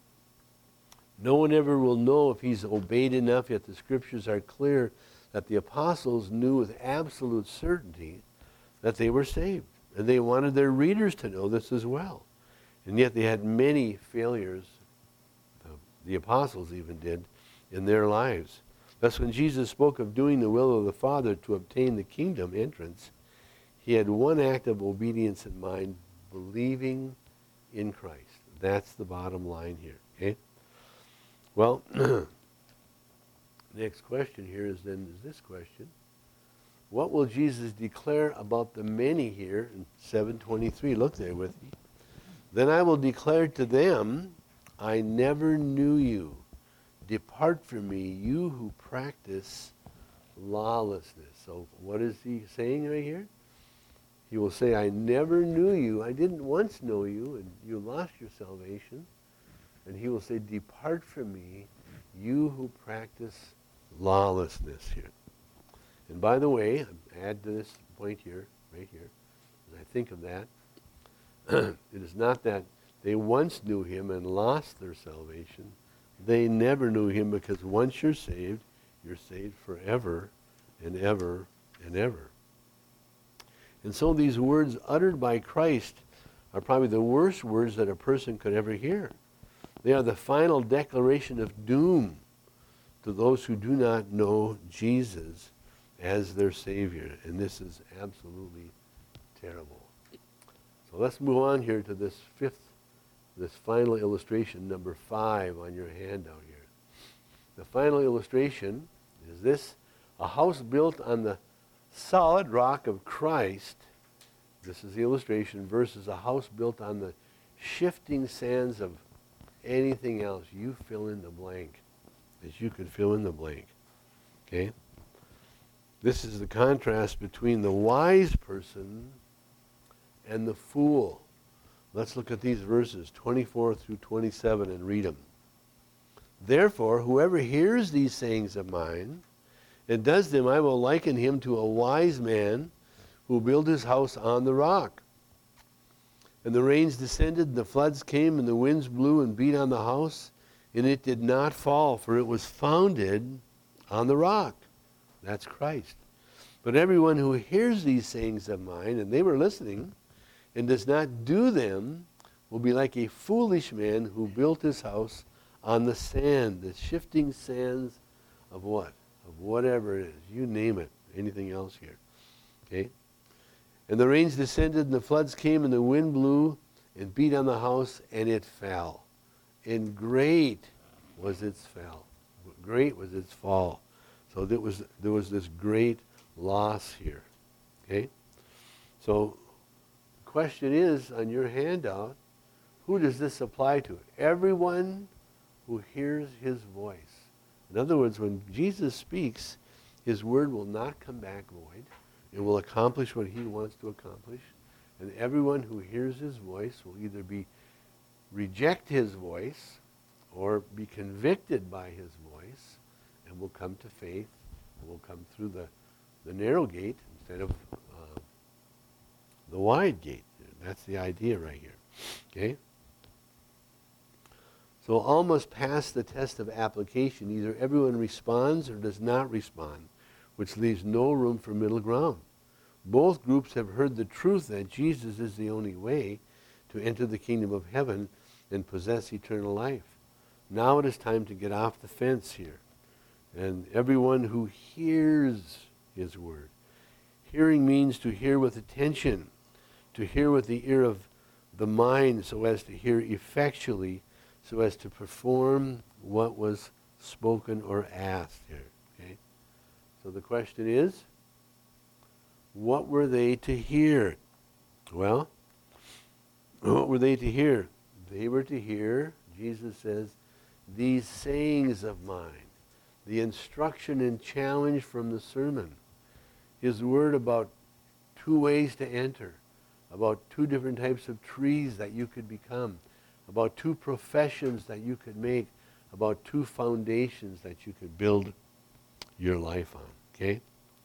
Speaker 1: No one ever will know if he's obeyed enough, yet the scriptures are clear that the apostles knew with absolute certainty that they were saved. And they wanted their readers to know this as well. And yet they had many failures, uh, the apostles even did, in their lives. Thus when Jesus spoke of doing the will of the Father to obtain the kingdom entrance, he had one act of obedience in mind, believing in Christ. That's the bottom line here. Okay? Well, next question here is then is this question. What will Jesus declare about the many here in seven twenty-three? Look there with me. Then I will declare to them, I never knew you. Depart from me, you who practice lawlessness. So what is he saying right here? He will say, I never knew you. I didn't once know you, and you lost your salvation. And he will say, depart from me, you who practice lawlessness here. And by the way, add to this point here, right here, as I think of that, it is not that they once knew him and lost their salvation. They never knew him, because once you're saved, you're saved forever and ever and ever. And so these words uttered by Christ are probably the worst words that a person could ever hear. They are the final declaration of doom to those who do not know Jesus as their Savior. And this is absolutely terrible. So let's move on here to this fifth, this final illustration, number five on your handout here. The final illustration is this. A house built on the solid rock of Christ, this is the illustration, versus a house built on the shifting sands of anything else. You fill in the blank, as you could fill in the blank. Okay? This is the contrast between the wise person and the fool. Let's look at these verses, twenty-four through twenty-seven, and read them. Therefore, whoever hears these sayings of mine and does them, I will liken him to a wise man who built his house on the rock. And the rains descended, and the floods came, and the winds blew and beat on the house, and it did not fall, for it was founded on the rock. That's Christ. But everyone who hears these sayings of mine, and they were listening, and does not do them, will be like a foolish man who built his house on the sand, the shifting sands of what? Of whatever it is. You name it. Anything else here. Okay? And the rains descended, and the floods came, and the wind blew and beat on the house, and it fell. And great was its fall. Great was its fall. So there was, there was this great loss here. Okay? So the question is, on your handout, who does this apply to? Everyone who hears his voice. In other words, when Jesus speaks, his word will not come back void. It will accomplish what he wants to accomplish. And everyone who hears his voice will either be reject his voice or be convicted by his voice and will come to faith and will come through the, the narrow gate instead of uh, the wide gate. That's the idea right here. Okay? So all must pass the test of application. Either everyone responds or does not respond, which leaves no room for middle ground. Both groups have heard the truth that Jesus is the only way to enter the kingdom of heaven and possess eternal life. Now it is time to get off the fence here. And everyone who hears his word. Hearing means to hear with attention, to hear with the ear of the mind so as to hear effectually, so as to perform what was spoken or asked here. Okay? So the question is, what were they to hear? Well, what were they to hear? They were to hear, Jesus says, these sayings of mine, the instruction and challenge from the sermon, his word about two ways to enter, about two different types of trees that you could become, about two professions that you could make, about two foundations that you could build your life on. Okay?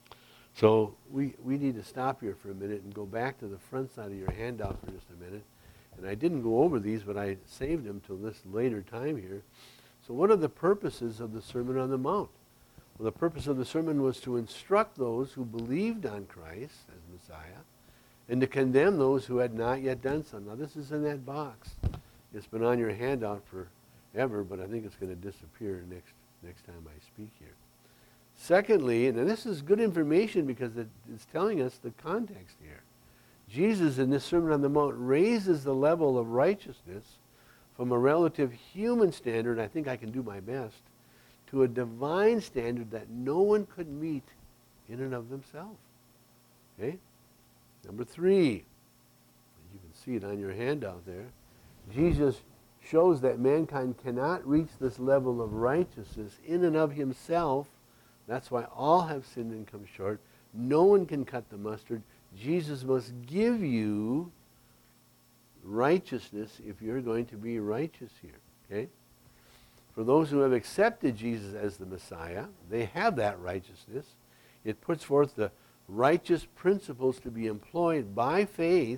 Speaker 1: So we, we need to stop here for a minute and go back to the front side of your handout for just a minute. And I didn't go over these, but I saved them till this later time here. So what are the purposes of the Sermon on the Mount? Well, the purpose of the sermon was to instruct those who believed on Christ as Messiah and to condemn those who had not yet done so. Now this is in that box. It's been on your handout forever, but I think it's going to disappear next, next time I speak here. Secondly, and this is good information because it, it's telling us the context here. Jesus in this Sermon on the Mount raises the level of righteousness from a relative human standard, I think I can do my best, to a divine standard that no one could meet in and of themselves. Okay? Number three, you can see it on your handout there, Jesus shows that mankind cannot reach this level of righteousness in and of himself. That's why all have sinned and come short. No one can cut the mustard. Jesus must give you righteousness if you're going to be righteous here. Okay? For those who have accepted Jesus as the Messiah, they have that righteousness. It puts forth the righteous principles to be employed by faith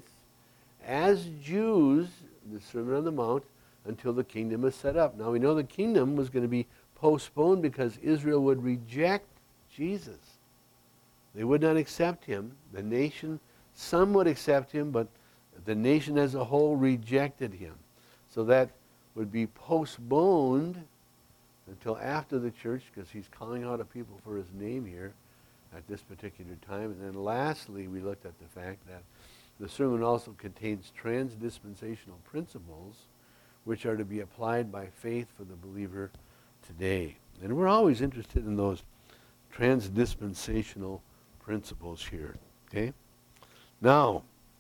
Speaker 1: as Jews, the Sermon on the Mount, until the kingdom is set up. Now we know the kingdom was going to be postponed because Israel would reject Jesus. They would not accept him. The nation, some would accept him, but the nation as a whole rejected him. So that would be postponed until after the church, because he's calling out a people for his name here at this particular time. And then lastly, we looked at the fact that the sermon also contains trans-dispensational principles which are to be applied by faith for the believer today. And we're always interested in those transdispensational principles here. Okay? Now,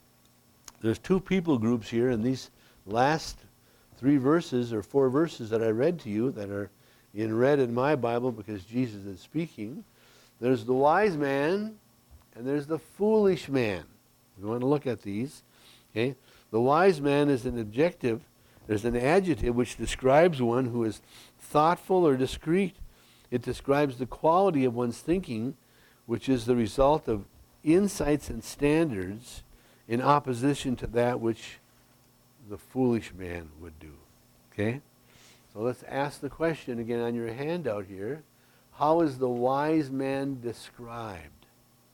Speaker 1: there's two people groups here in these last three verses or four verses that I read to you that are in red in my Bible because Jesus is speaking. There's the wise man and there's the foolish man. We want to look at these. Okay? The wise man is an adjective, there's an adjective which describes one who is thoughtful or discreet. It describes the quality of one's thinking, which is the result of insights and standards in opposition to that which the foolish man would do. Okay? So let's ask the question again on your handout here. How is the wise man described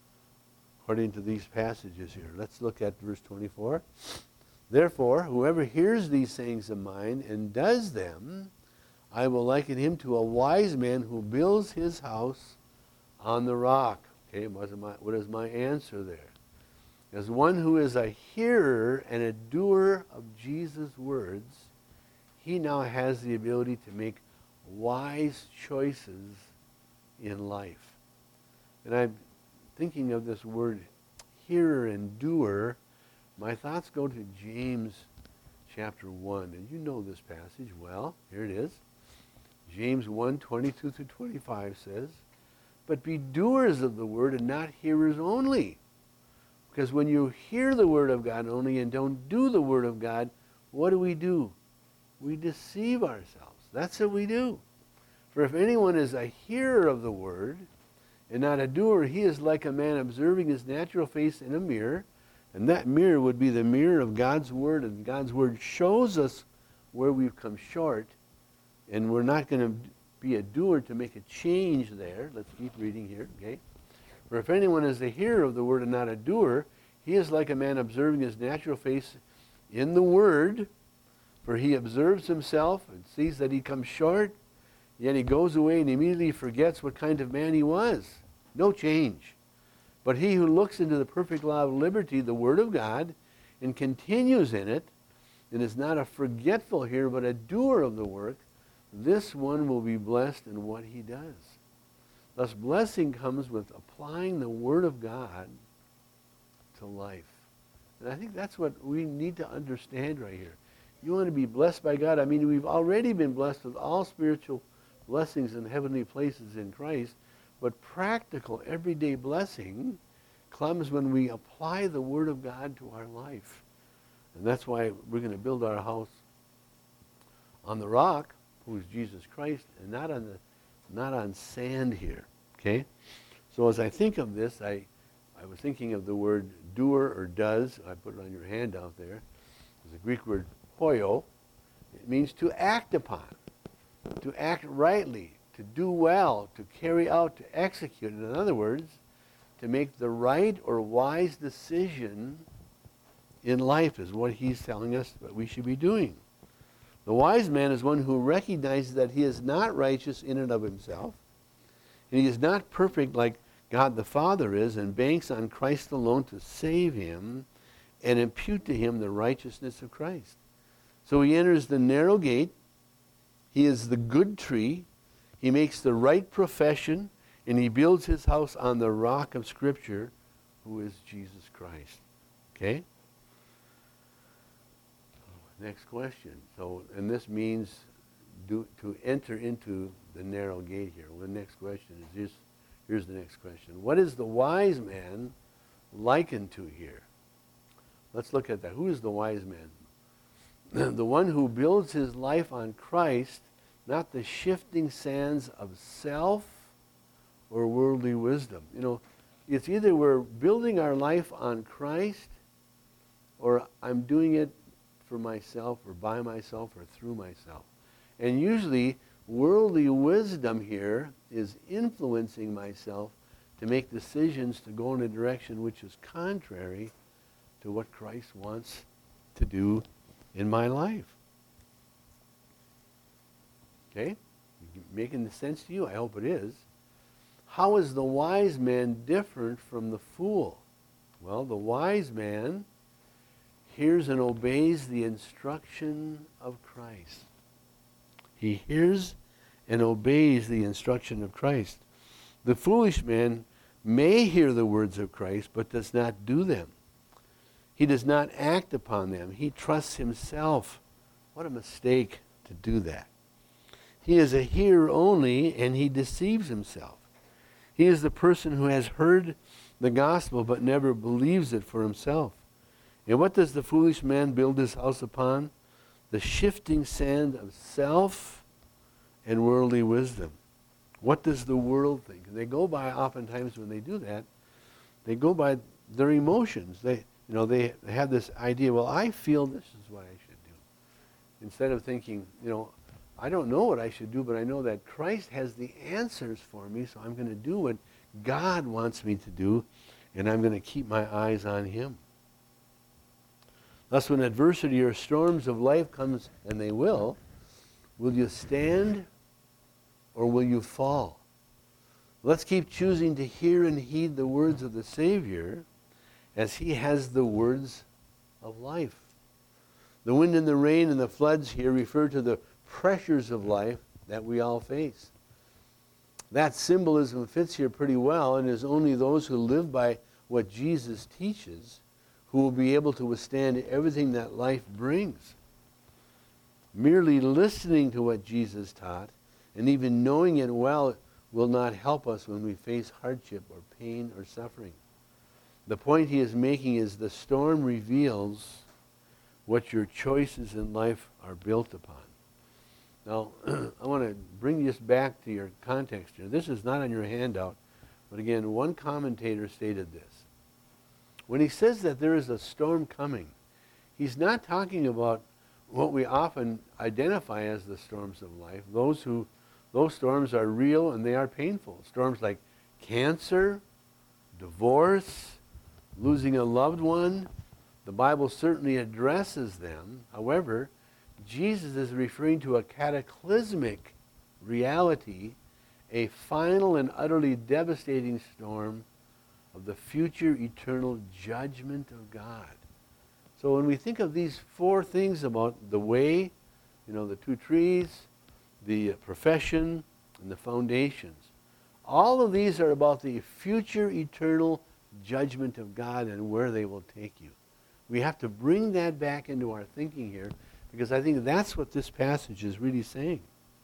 Speaker 1: according to these passages here? Let's look at verse twenty-four. Therefore, whoever hears these sayings of mine and does them, I will liken him to a wise man who builds his house on the rock. Okay, what is my, what is my answer there? As one who is a hearer and a doer of Jesus' words, he now has the ability to make wise choices in life. And I'm thinking of this word hearer and doer. My thoughts go to James chapter one. And you know this passage well. Here it is. James one, twenty-two through twenty-five says, but be doers of the word and not hearers only. Because when you hear the word of God only and don't do the word of God, what do we do? We deceive ourselves. That's what we do. For if anyone is a hearer of the word and not a doer, he is like a man observing his natural face in a mirror. And that mirror would be the mirror of God's word. And God's word shows us where we've come short. And we're not going to be a doer to make a change there. Let's keep reading here, okay? For if anyone is a hearer of the word and not a doer, he is like a man observing his natural face in the word. For he observes himself and sees that he comes short, yet he goes away and immediately forgets what kind of man he was. No change. But he who looks into the perfect law of liberty, the word of God, and continues in it, and is not a forgetful hearer, but a doer of the work, this one will be blessed in what he does. Thus, blessing comes with applying the word of God to life. And I think that's what we need to understand right here. You want to be blessed by God. I mean, we've already been blessed with all spiritual blessings in heavenly places in Christ, but practical, everyday blessing comes when we apply the Word of God to our life. And that's why we're going to build our house on the rock, who is Jesus Christ, and not on the, not on sand here. Okay? So as I think of this, I, I was thinking of the word doer or does. I put it on your handout there. It's a Greek word hoio. It means to act upon, to act rightly, to do well, to carry out, to execute. In other words, to make the right or wise decision in life is what he's telling us that we should be doing. The wise man is one who recognizes that he is not righteous in and of himself, and he is not perfect like God the Father is, and banks on Christ alone to save him and impute to him the righteousness of Christ. So he enters the narrow gate. He is the good tree. He makes the right profession, and he builds his house on the rock of Scripture, who is Jesus Christ. Okay? Next question. So, and this means do, to enter into the narrow gate here. Well, the next question is this. Here's the next question. What is the wise man likened to here? Let's look at that. Who is the wise man? The one who builds his life on Christ, not the shifting sands of self or worldly wisdom. You know, it's either we're building our life on Christ, or I'm doing it for myself or by myself or through myself. And usually worldly wisdom here is influencing myself to make decisions to go in a direction which is contrary to what Christ wants to do in my life. Okay? Making sense to you? I hope it is. How is the wise man different from the fool? Well, the wise man hears and obeys the instruction of Christ. He hears and obeys the instruction of Christ. The foolish man may hear the words of Christ, but does not do them. He does not act upon them. He trusts himself. What a mistake to do that. He is a hearer only, and he deceives himself. He is the person who has heard the gospel but never believes it for himself. And what does the foolish man build his house upon? The shifting sand of self and worldly wisdom. What does the world think? And they go by, oftentimes when they do that, they go by their emotions. They, you know, they have this idea, well, I feel this is what I should do. Instead of thinking, you know, I don't know what I should do, but I know that Christ has the answers for me, so I'm going to do what God wants me to do, and I'm going to keep my eyes on him. Thus, when adversity or storms of life comes, and they will, will you stand or will you fall? Let's keep choosing to hear and heed the words of the Savior, as he has the words of life. The wind and the rain and the floods here refer to the pressures of life that we all face. That symbolism fits here pretty well, and is only those who live by what Jesus teaches who will be able to withstand everything that life brings. Merely listening to what Jesus taught and even knowing it well will not help us when we face hardship or pain or suffering. The point he is making is the storm reveals what your choices in life are built upon. Now, I want to bring this back to your context here. This is not on your handout, but again, one commentator stated this. When he says that there is a storm coming, he's not talking about what we often identify as the storms of life. Those who, those storms are real and they are painful. Storms like cancer, divorce, losing a loved one. The Bible certainly addresses them. However, Jesus is referring to a cataclysmic reality, a final and utterly devastating storm of the future eternal judgment of God. So when we think of these four things about the way, you know, the two trees, the profession, and the foundations, all of these are about the future eternal judgment of God and where they will take you. We have to bring that back into our thinking here, because I think that's what this passage is really saying.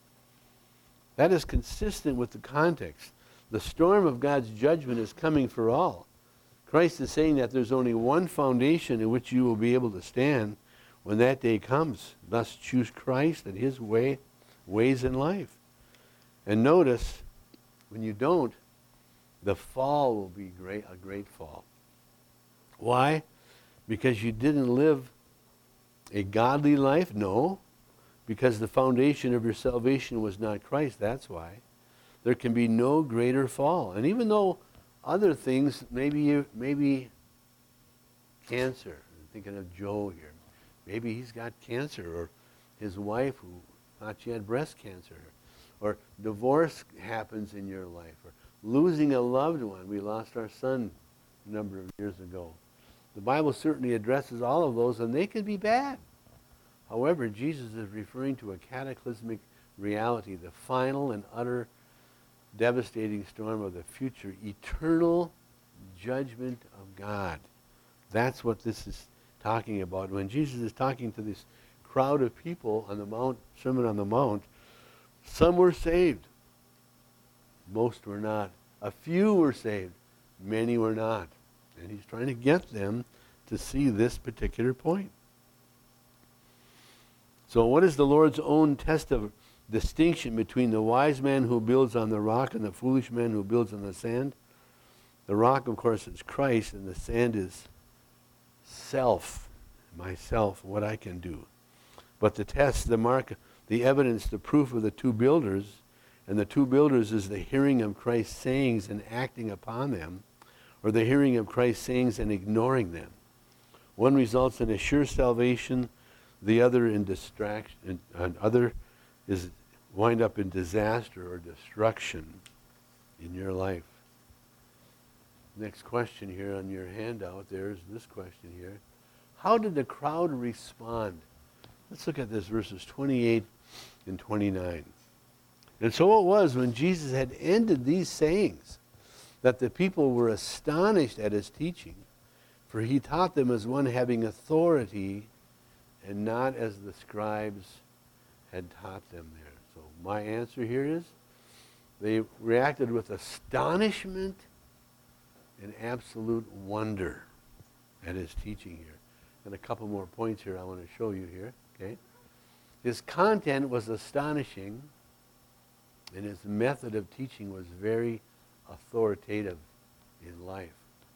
Speaker 1: That is consistent with the context. The storm of God's judgment is coming for all. Christ is saying that there's only one foundation in which you will be able to stand when that day comes. Thus choose Christ and his way, ways in life. And notice, when you don't, the fall will be great, a great fall. Why? Because you didn't live a godly life? No. Because the foundation of your salvation was not Christ. That's why. There can be no greater fall. And even though other things, maybe you, maybe cancer, I'm thinking of Joe here. Maybe he's got cancer, or his wife who thought she had breast cancer, or divorce happens in your life, or losing a loved one. We lost our son a number of years ago. The Bible certainly addresses all of those, and they can be bad. However, Jesus is referring to a cataclysmic reality, the final and utter devastating storm of the future eternal judgment of God. That's what this is talking about. When Jesus is talking to this crowd of people on the Mount, Sermon on the Mount, some were saved. Most were not. A few were saved. Many were not. And he's trying to get them to see this particular point. So what is the Lord's own test of distinction between the wise man who builds on the rock and the foolish man who builds on the sand? The rock, of course, is Christ, and the sand is self, myself, what I can do. But the test, the mark, the evidence, the proof of the two builders, and the two builders is the hearing of Christ's sayings and acting upon them, or the hearing of Christ's sayings and ignoring them. One results in a sure salvation, the other in distraction, and other is wind up in disaster or destruction in your life. Next question here on your handout, there's this question here. How did the crowd respond? Let's look at this, verses twenty-eight and twenty-nine. And so it was when Jesus had ended these sayings that the people were astonished at his teaching, for he taught them as one having authority and not as the scribes had taught them there. So my answer here is they reacted with astonishment and absolute wonder at his teaching here. And a couple more points here I want to show you here. Okay, his content was astonishing, and his method of teaching was very authoritative in life.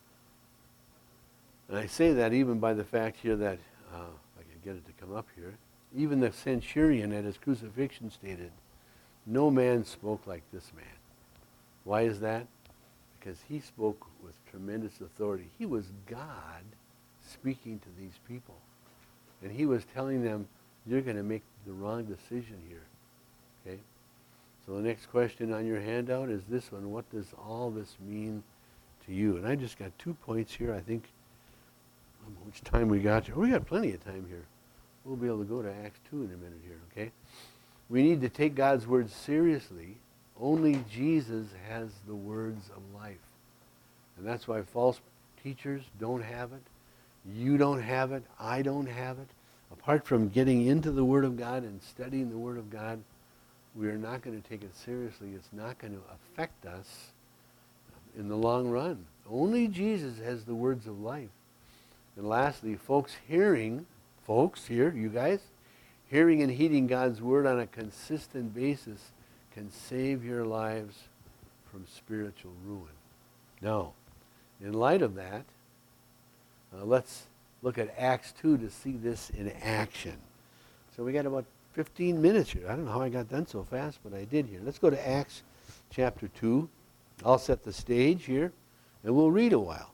Speaker 1: And I say that even by the fact here that, uh, if I can get it to come up here, even the centurion at his crucifixion stated, no man spoke like this man. Why is that? Because he spoke with tremendous authority. He was God speaking to these people. And he was telling them, you're going to make the wrong decision here. Okay? So the next question on your handout is this one. What does all this mean to you? And I just got two points here. I think, I don't know how much time we got here. Oh, we got plenty of time here. We'll be able to go to Acts two in a minute here, okay? We need to take God's words seriously. Only Jesus has the words of life. And that's why false teachers don't have it. You don't have it. I don't have it. Apart from getting into the Word of God and studying the Word of God, we are not going to take it seriously. It's not going to affect us in the long run. Only Jesus has the words of life. And lastly, folks hearing, folks here, you guys, hearing and heeding God's Word on a consistent basis can save your lives from spiritual ruin. Now, in light of that, uh, let's look at Acts two to see this in action. So we got about fifteen minutes here. I don't know how I got done so fast, but I did here. Let's go to Acts chapter two. I'll set the stage here, and we'll read a while.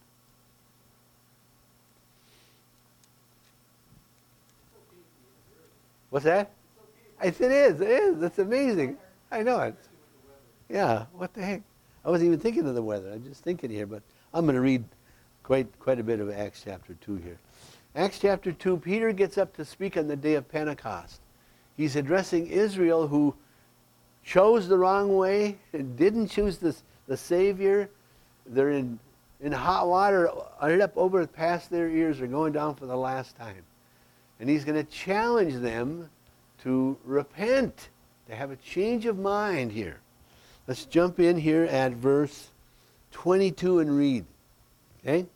Speaker 1: What's that? It is. It is. That's amazing. I know it. Yeah. What the heck? I wasn't even thinking of the weather. I'm just thinking here, but I'm going to read quite quite a bit of Acts chapter two here. Acts chapter two, Peter gets up to speak on the day of Pentecost. He's addressing Israel who chose the wrong way, didn't choose the, the Savior. They're in, in hot water, right up over past their ears. They're going down for the last time. And he's going to challenge them to repent, to have a change of mind here. Let's jump in here at verse twenty-two and read. Okay?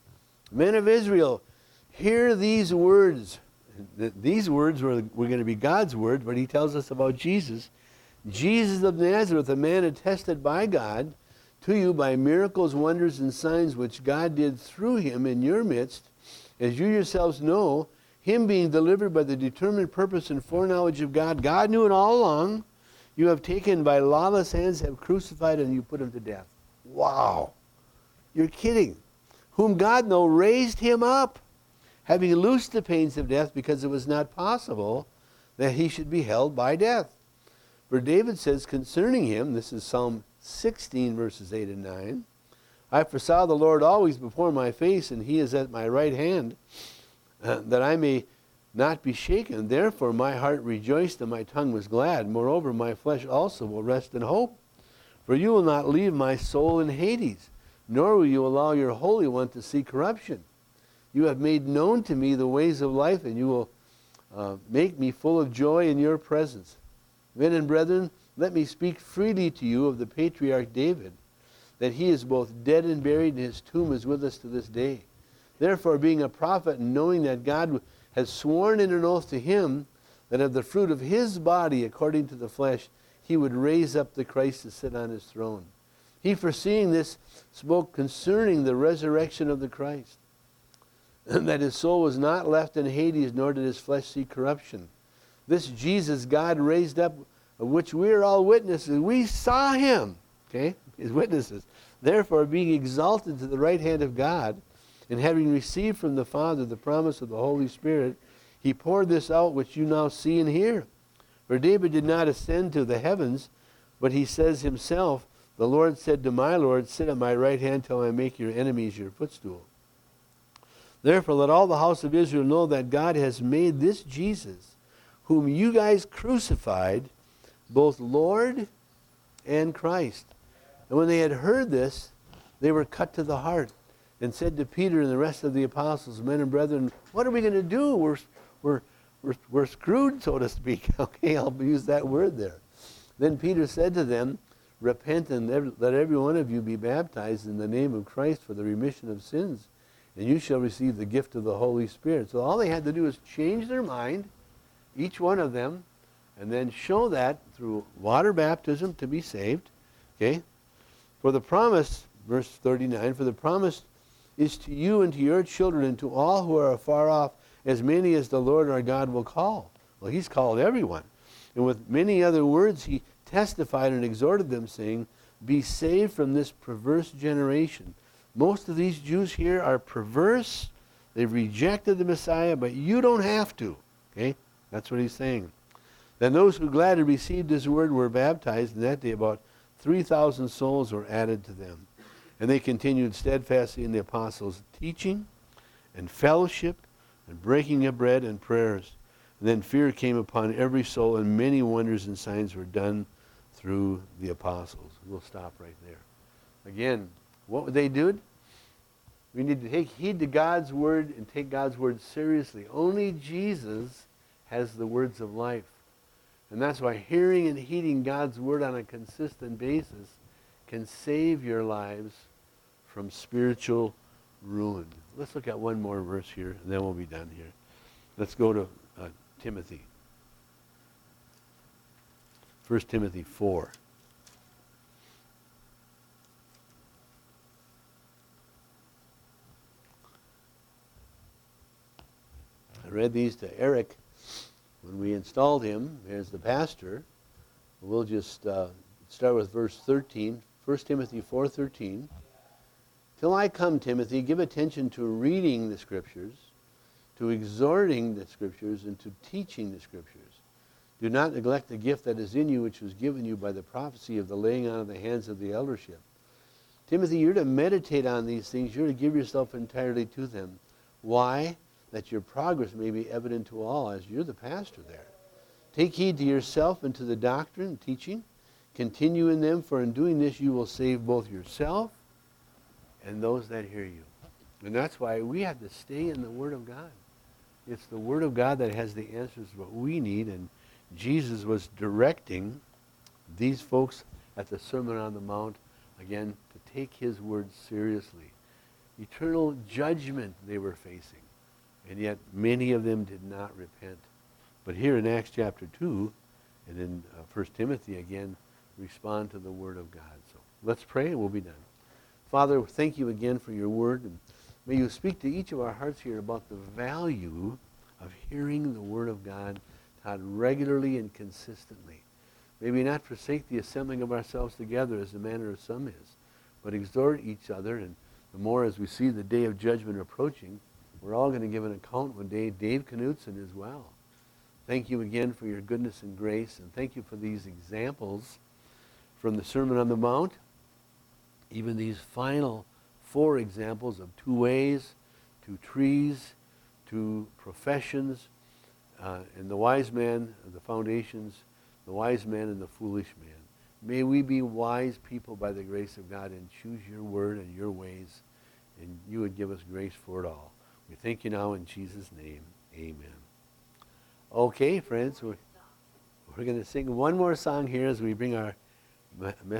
Speaker 1: Men of Israel, hear these words. These words were, were going to be God's words, but he tells us about Jesus. Jesus of Nazareth, a man attested by God to you by miracles, wonders, and signs which God did through him in your midst, as you yourselves know, him being delivered by the determined purpose and foreknowledge of God. God knew it all along. You have taken by lawless hands, have crucified, and you put him to death. Wow. You're kidding. Whom God, though, raised him up, having loosed the pains of death, because it was not possible that he should be held by death. For David says concerning him, this is Psalm sixteen, verses eight and nine, I foresaw the Lord always before my face, and he is at my right hand, uh, that I may not be shaken. Therefore my heart rejoiced, and my tongue was glad. Moreover, my flesh also will rest in hope. For you will not leave my soul in Hades, nor will you allow your Holy One to see corruption. You have made known to me the ways of life, and you will uh, make me full of joy in your presence. Men and brethren, let me speak freely to you of the patriarch David, that he is both dead and buried, and his tomb is with us to this day. Therefore, being a prophet, and knowing that God has sworn in an oath to him, that of the fruit of his body, according to the flesh, he would raise up the Christ to sit on his throne. He, foreseeing this, spoke concerning the resurrection of the Christ, and that his soul was not left in Hades, nor did his flesh see corruption. This Jesus God raised up, of which we are all witnesses. We saw him, okay, his witnesses. Therefore, being exalted to the right hand of God, and having received from the Father the promise of the Holy Spirit, he poured this out which you now see and hear. For David did not ascend to the heavens, but he says himself, the Lord said to my Lord, sit at my right hand till I make your enemies your footstool. Therefore, let all the house of Israel know that God has made this Jesus, whom you guys crucified, both Lord and Christ. And when they had heard this, they were cut to the heart and said to Peter and the rest of the apostles, men and brethren, what are we going to do? We're, we're, we're, we're screwed, so to speak. Okay, I'll use that word there. Then Peter said to them, repent and every, let every one of you be baptized in the name of Christ for the remission of sins, and you shall receive the gift of the Holy Spirit. So all they had to do is change their mind, each one of them, and then show that through water baptism to be saved. Okay? For the promise, verse thirty-nine, for the promise is to you and to your children and to all who are afar off, as many as the Lord our God will call. Well, he's called everyone. And with many other words he testified and exhorted them, saying, be saved from this perverse generation. Most of these Jews here are perverse. They've rejected the Messiah, but you don't have to. Okay? That's what he's saying. Then those who gladly received his word were baptized, and that day about three thousand souls were added to them. And they continued steadfastly in the apostles' teaching and fellowship and breaking of bread and prayers. And then fear came upon every soul, and many wonders and signs were done through the apostles. We'll stop right there. Again, what would they do? We need to take heed to God's word and take God's word seriously. Only Jesus has the words of life. And that's why hearing and heeding God's word on a consistent basis can save your lives from spiritual ruin. Let's look at one more verse here, and then we'll be done here. Let's go to uh, Timothy. First Timothy four. I read these to Eric when we installed him as the pastor. We'll just uh, start with verse thirteen. First Timothy four thirteen. Till I come, Timothy, give attention to reading the Scriptures, to exhorting the Scriptures, and to teaching the Scriptures. Do not neglect the gift that is in you, which was given you by the prophecy of the laying on of the hands of the eldership. Timothy, you're to meditate on these things. You're to give yourself entirely to them. Why? That your progress may be evident to all, as you're the pastor there. Take heed to yourself and to the doctrine and teaching. Continue in them, for in doing this you will save both yourself and those that hear you. And that's why we have to stay in the Word of God. It's the Word of God that has the answers to what we need, and Jesus was directing these folks at the Sermon on the Mount, again, to take his word seriously. Eternal judgment they were facing, and yet many of them did not repent. But here in Acts chapter two, and in uh, First Timothy again, respond to the Word of God. So let's pray and we'll be done. Father, thank you again for your word, and may you speak to each of our hearts here about the value of hearing the Word of God taught regularly and consistently. May we not forsake the assembling of ourselves together as the manner of some is, but exhort each other, and the more as we see the day of judgment approaching, we're all going to give an account one day. Dave Knutson as well. Thank you again for your goodness and grace, and thank you for these examples from the Sermon on the Mount, even these final four examples of two ways, two trees, two professions, uh, and the wise man, the foundations, the wise man and the foolish man. May we be wise people by the grace of God and choose your word and your ways, and you would give us grace for it all. We thank you now in Jesus' name. Amen. Okay, friends, we're, we're going to sing one more song here as we bring our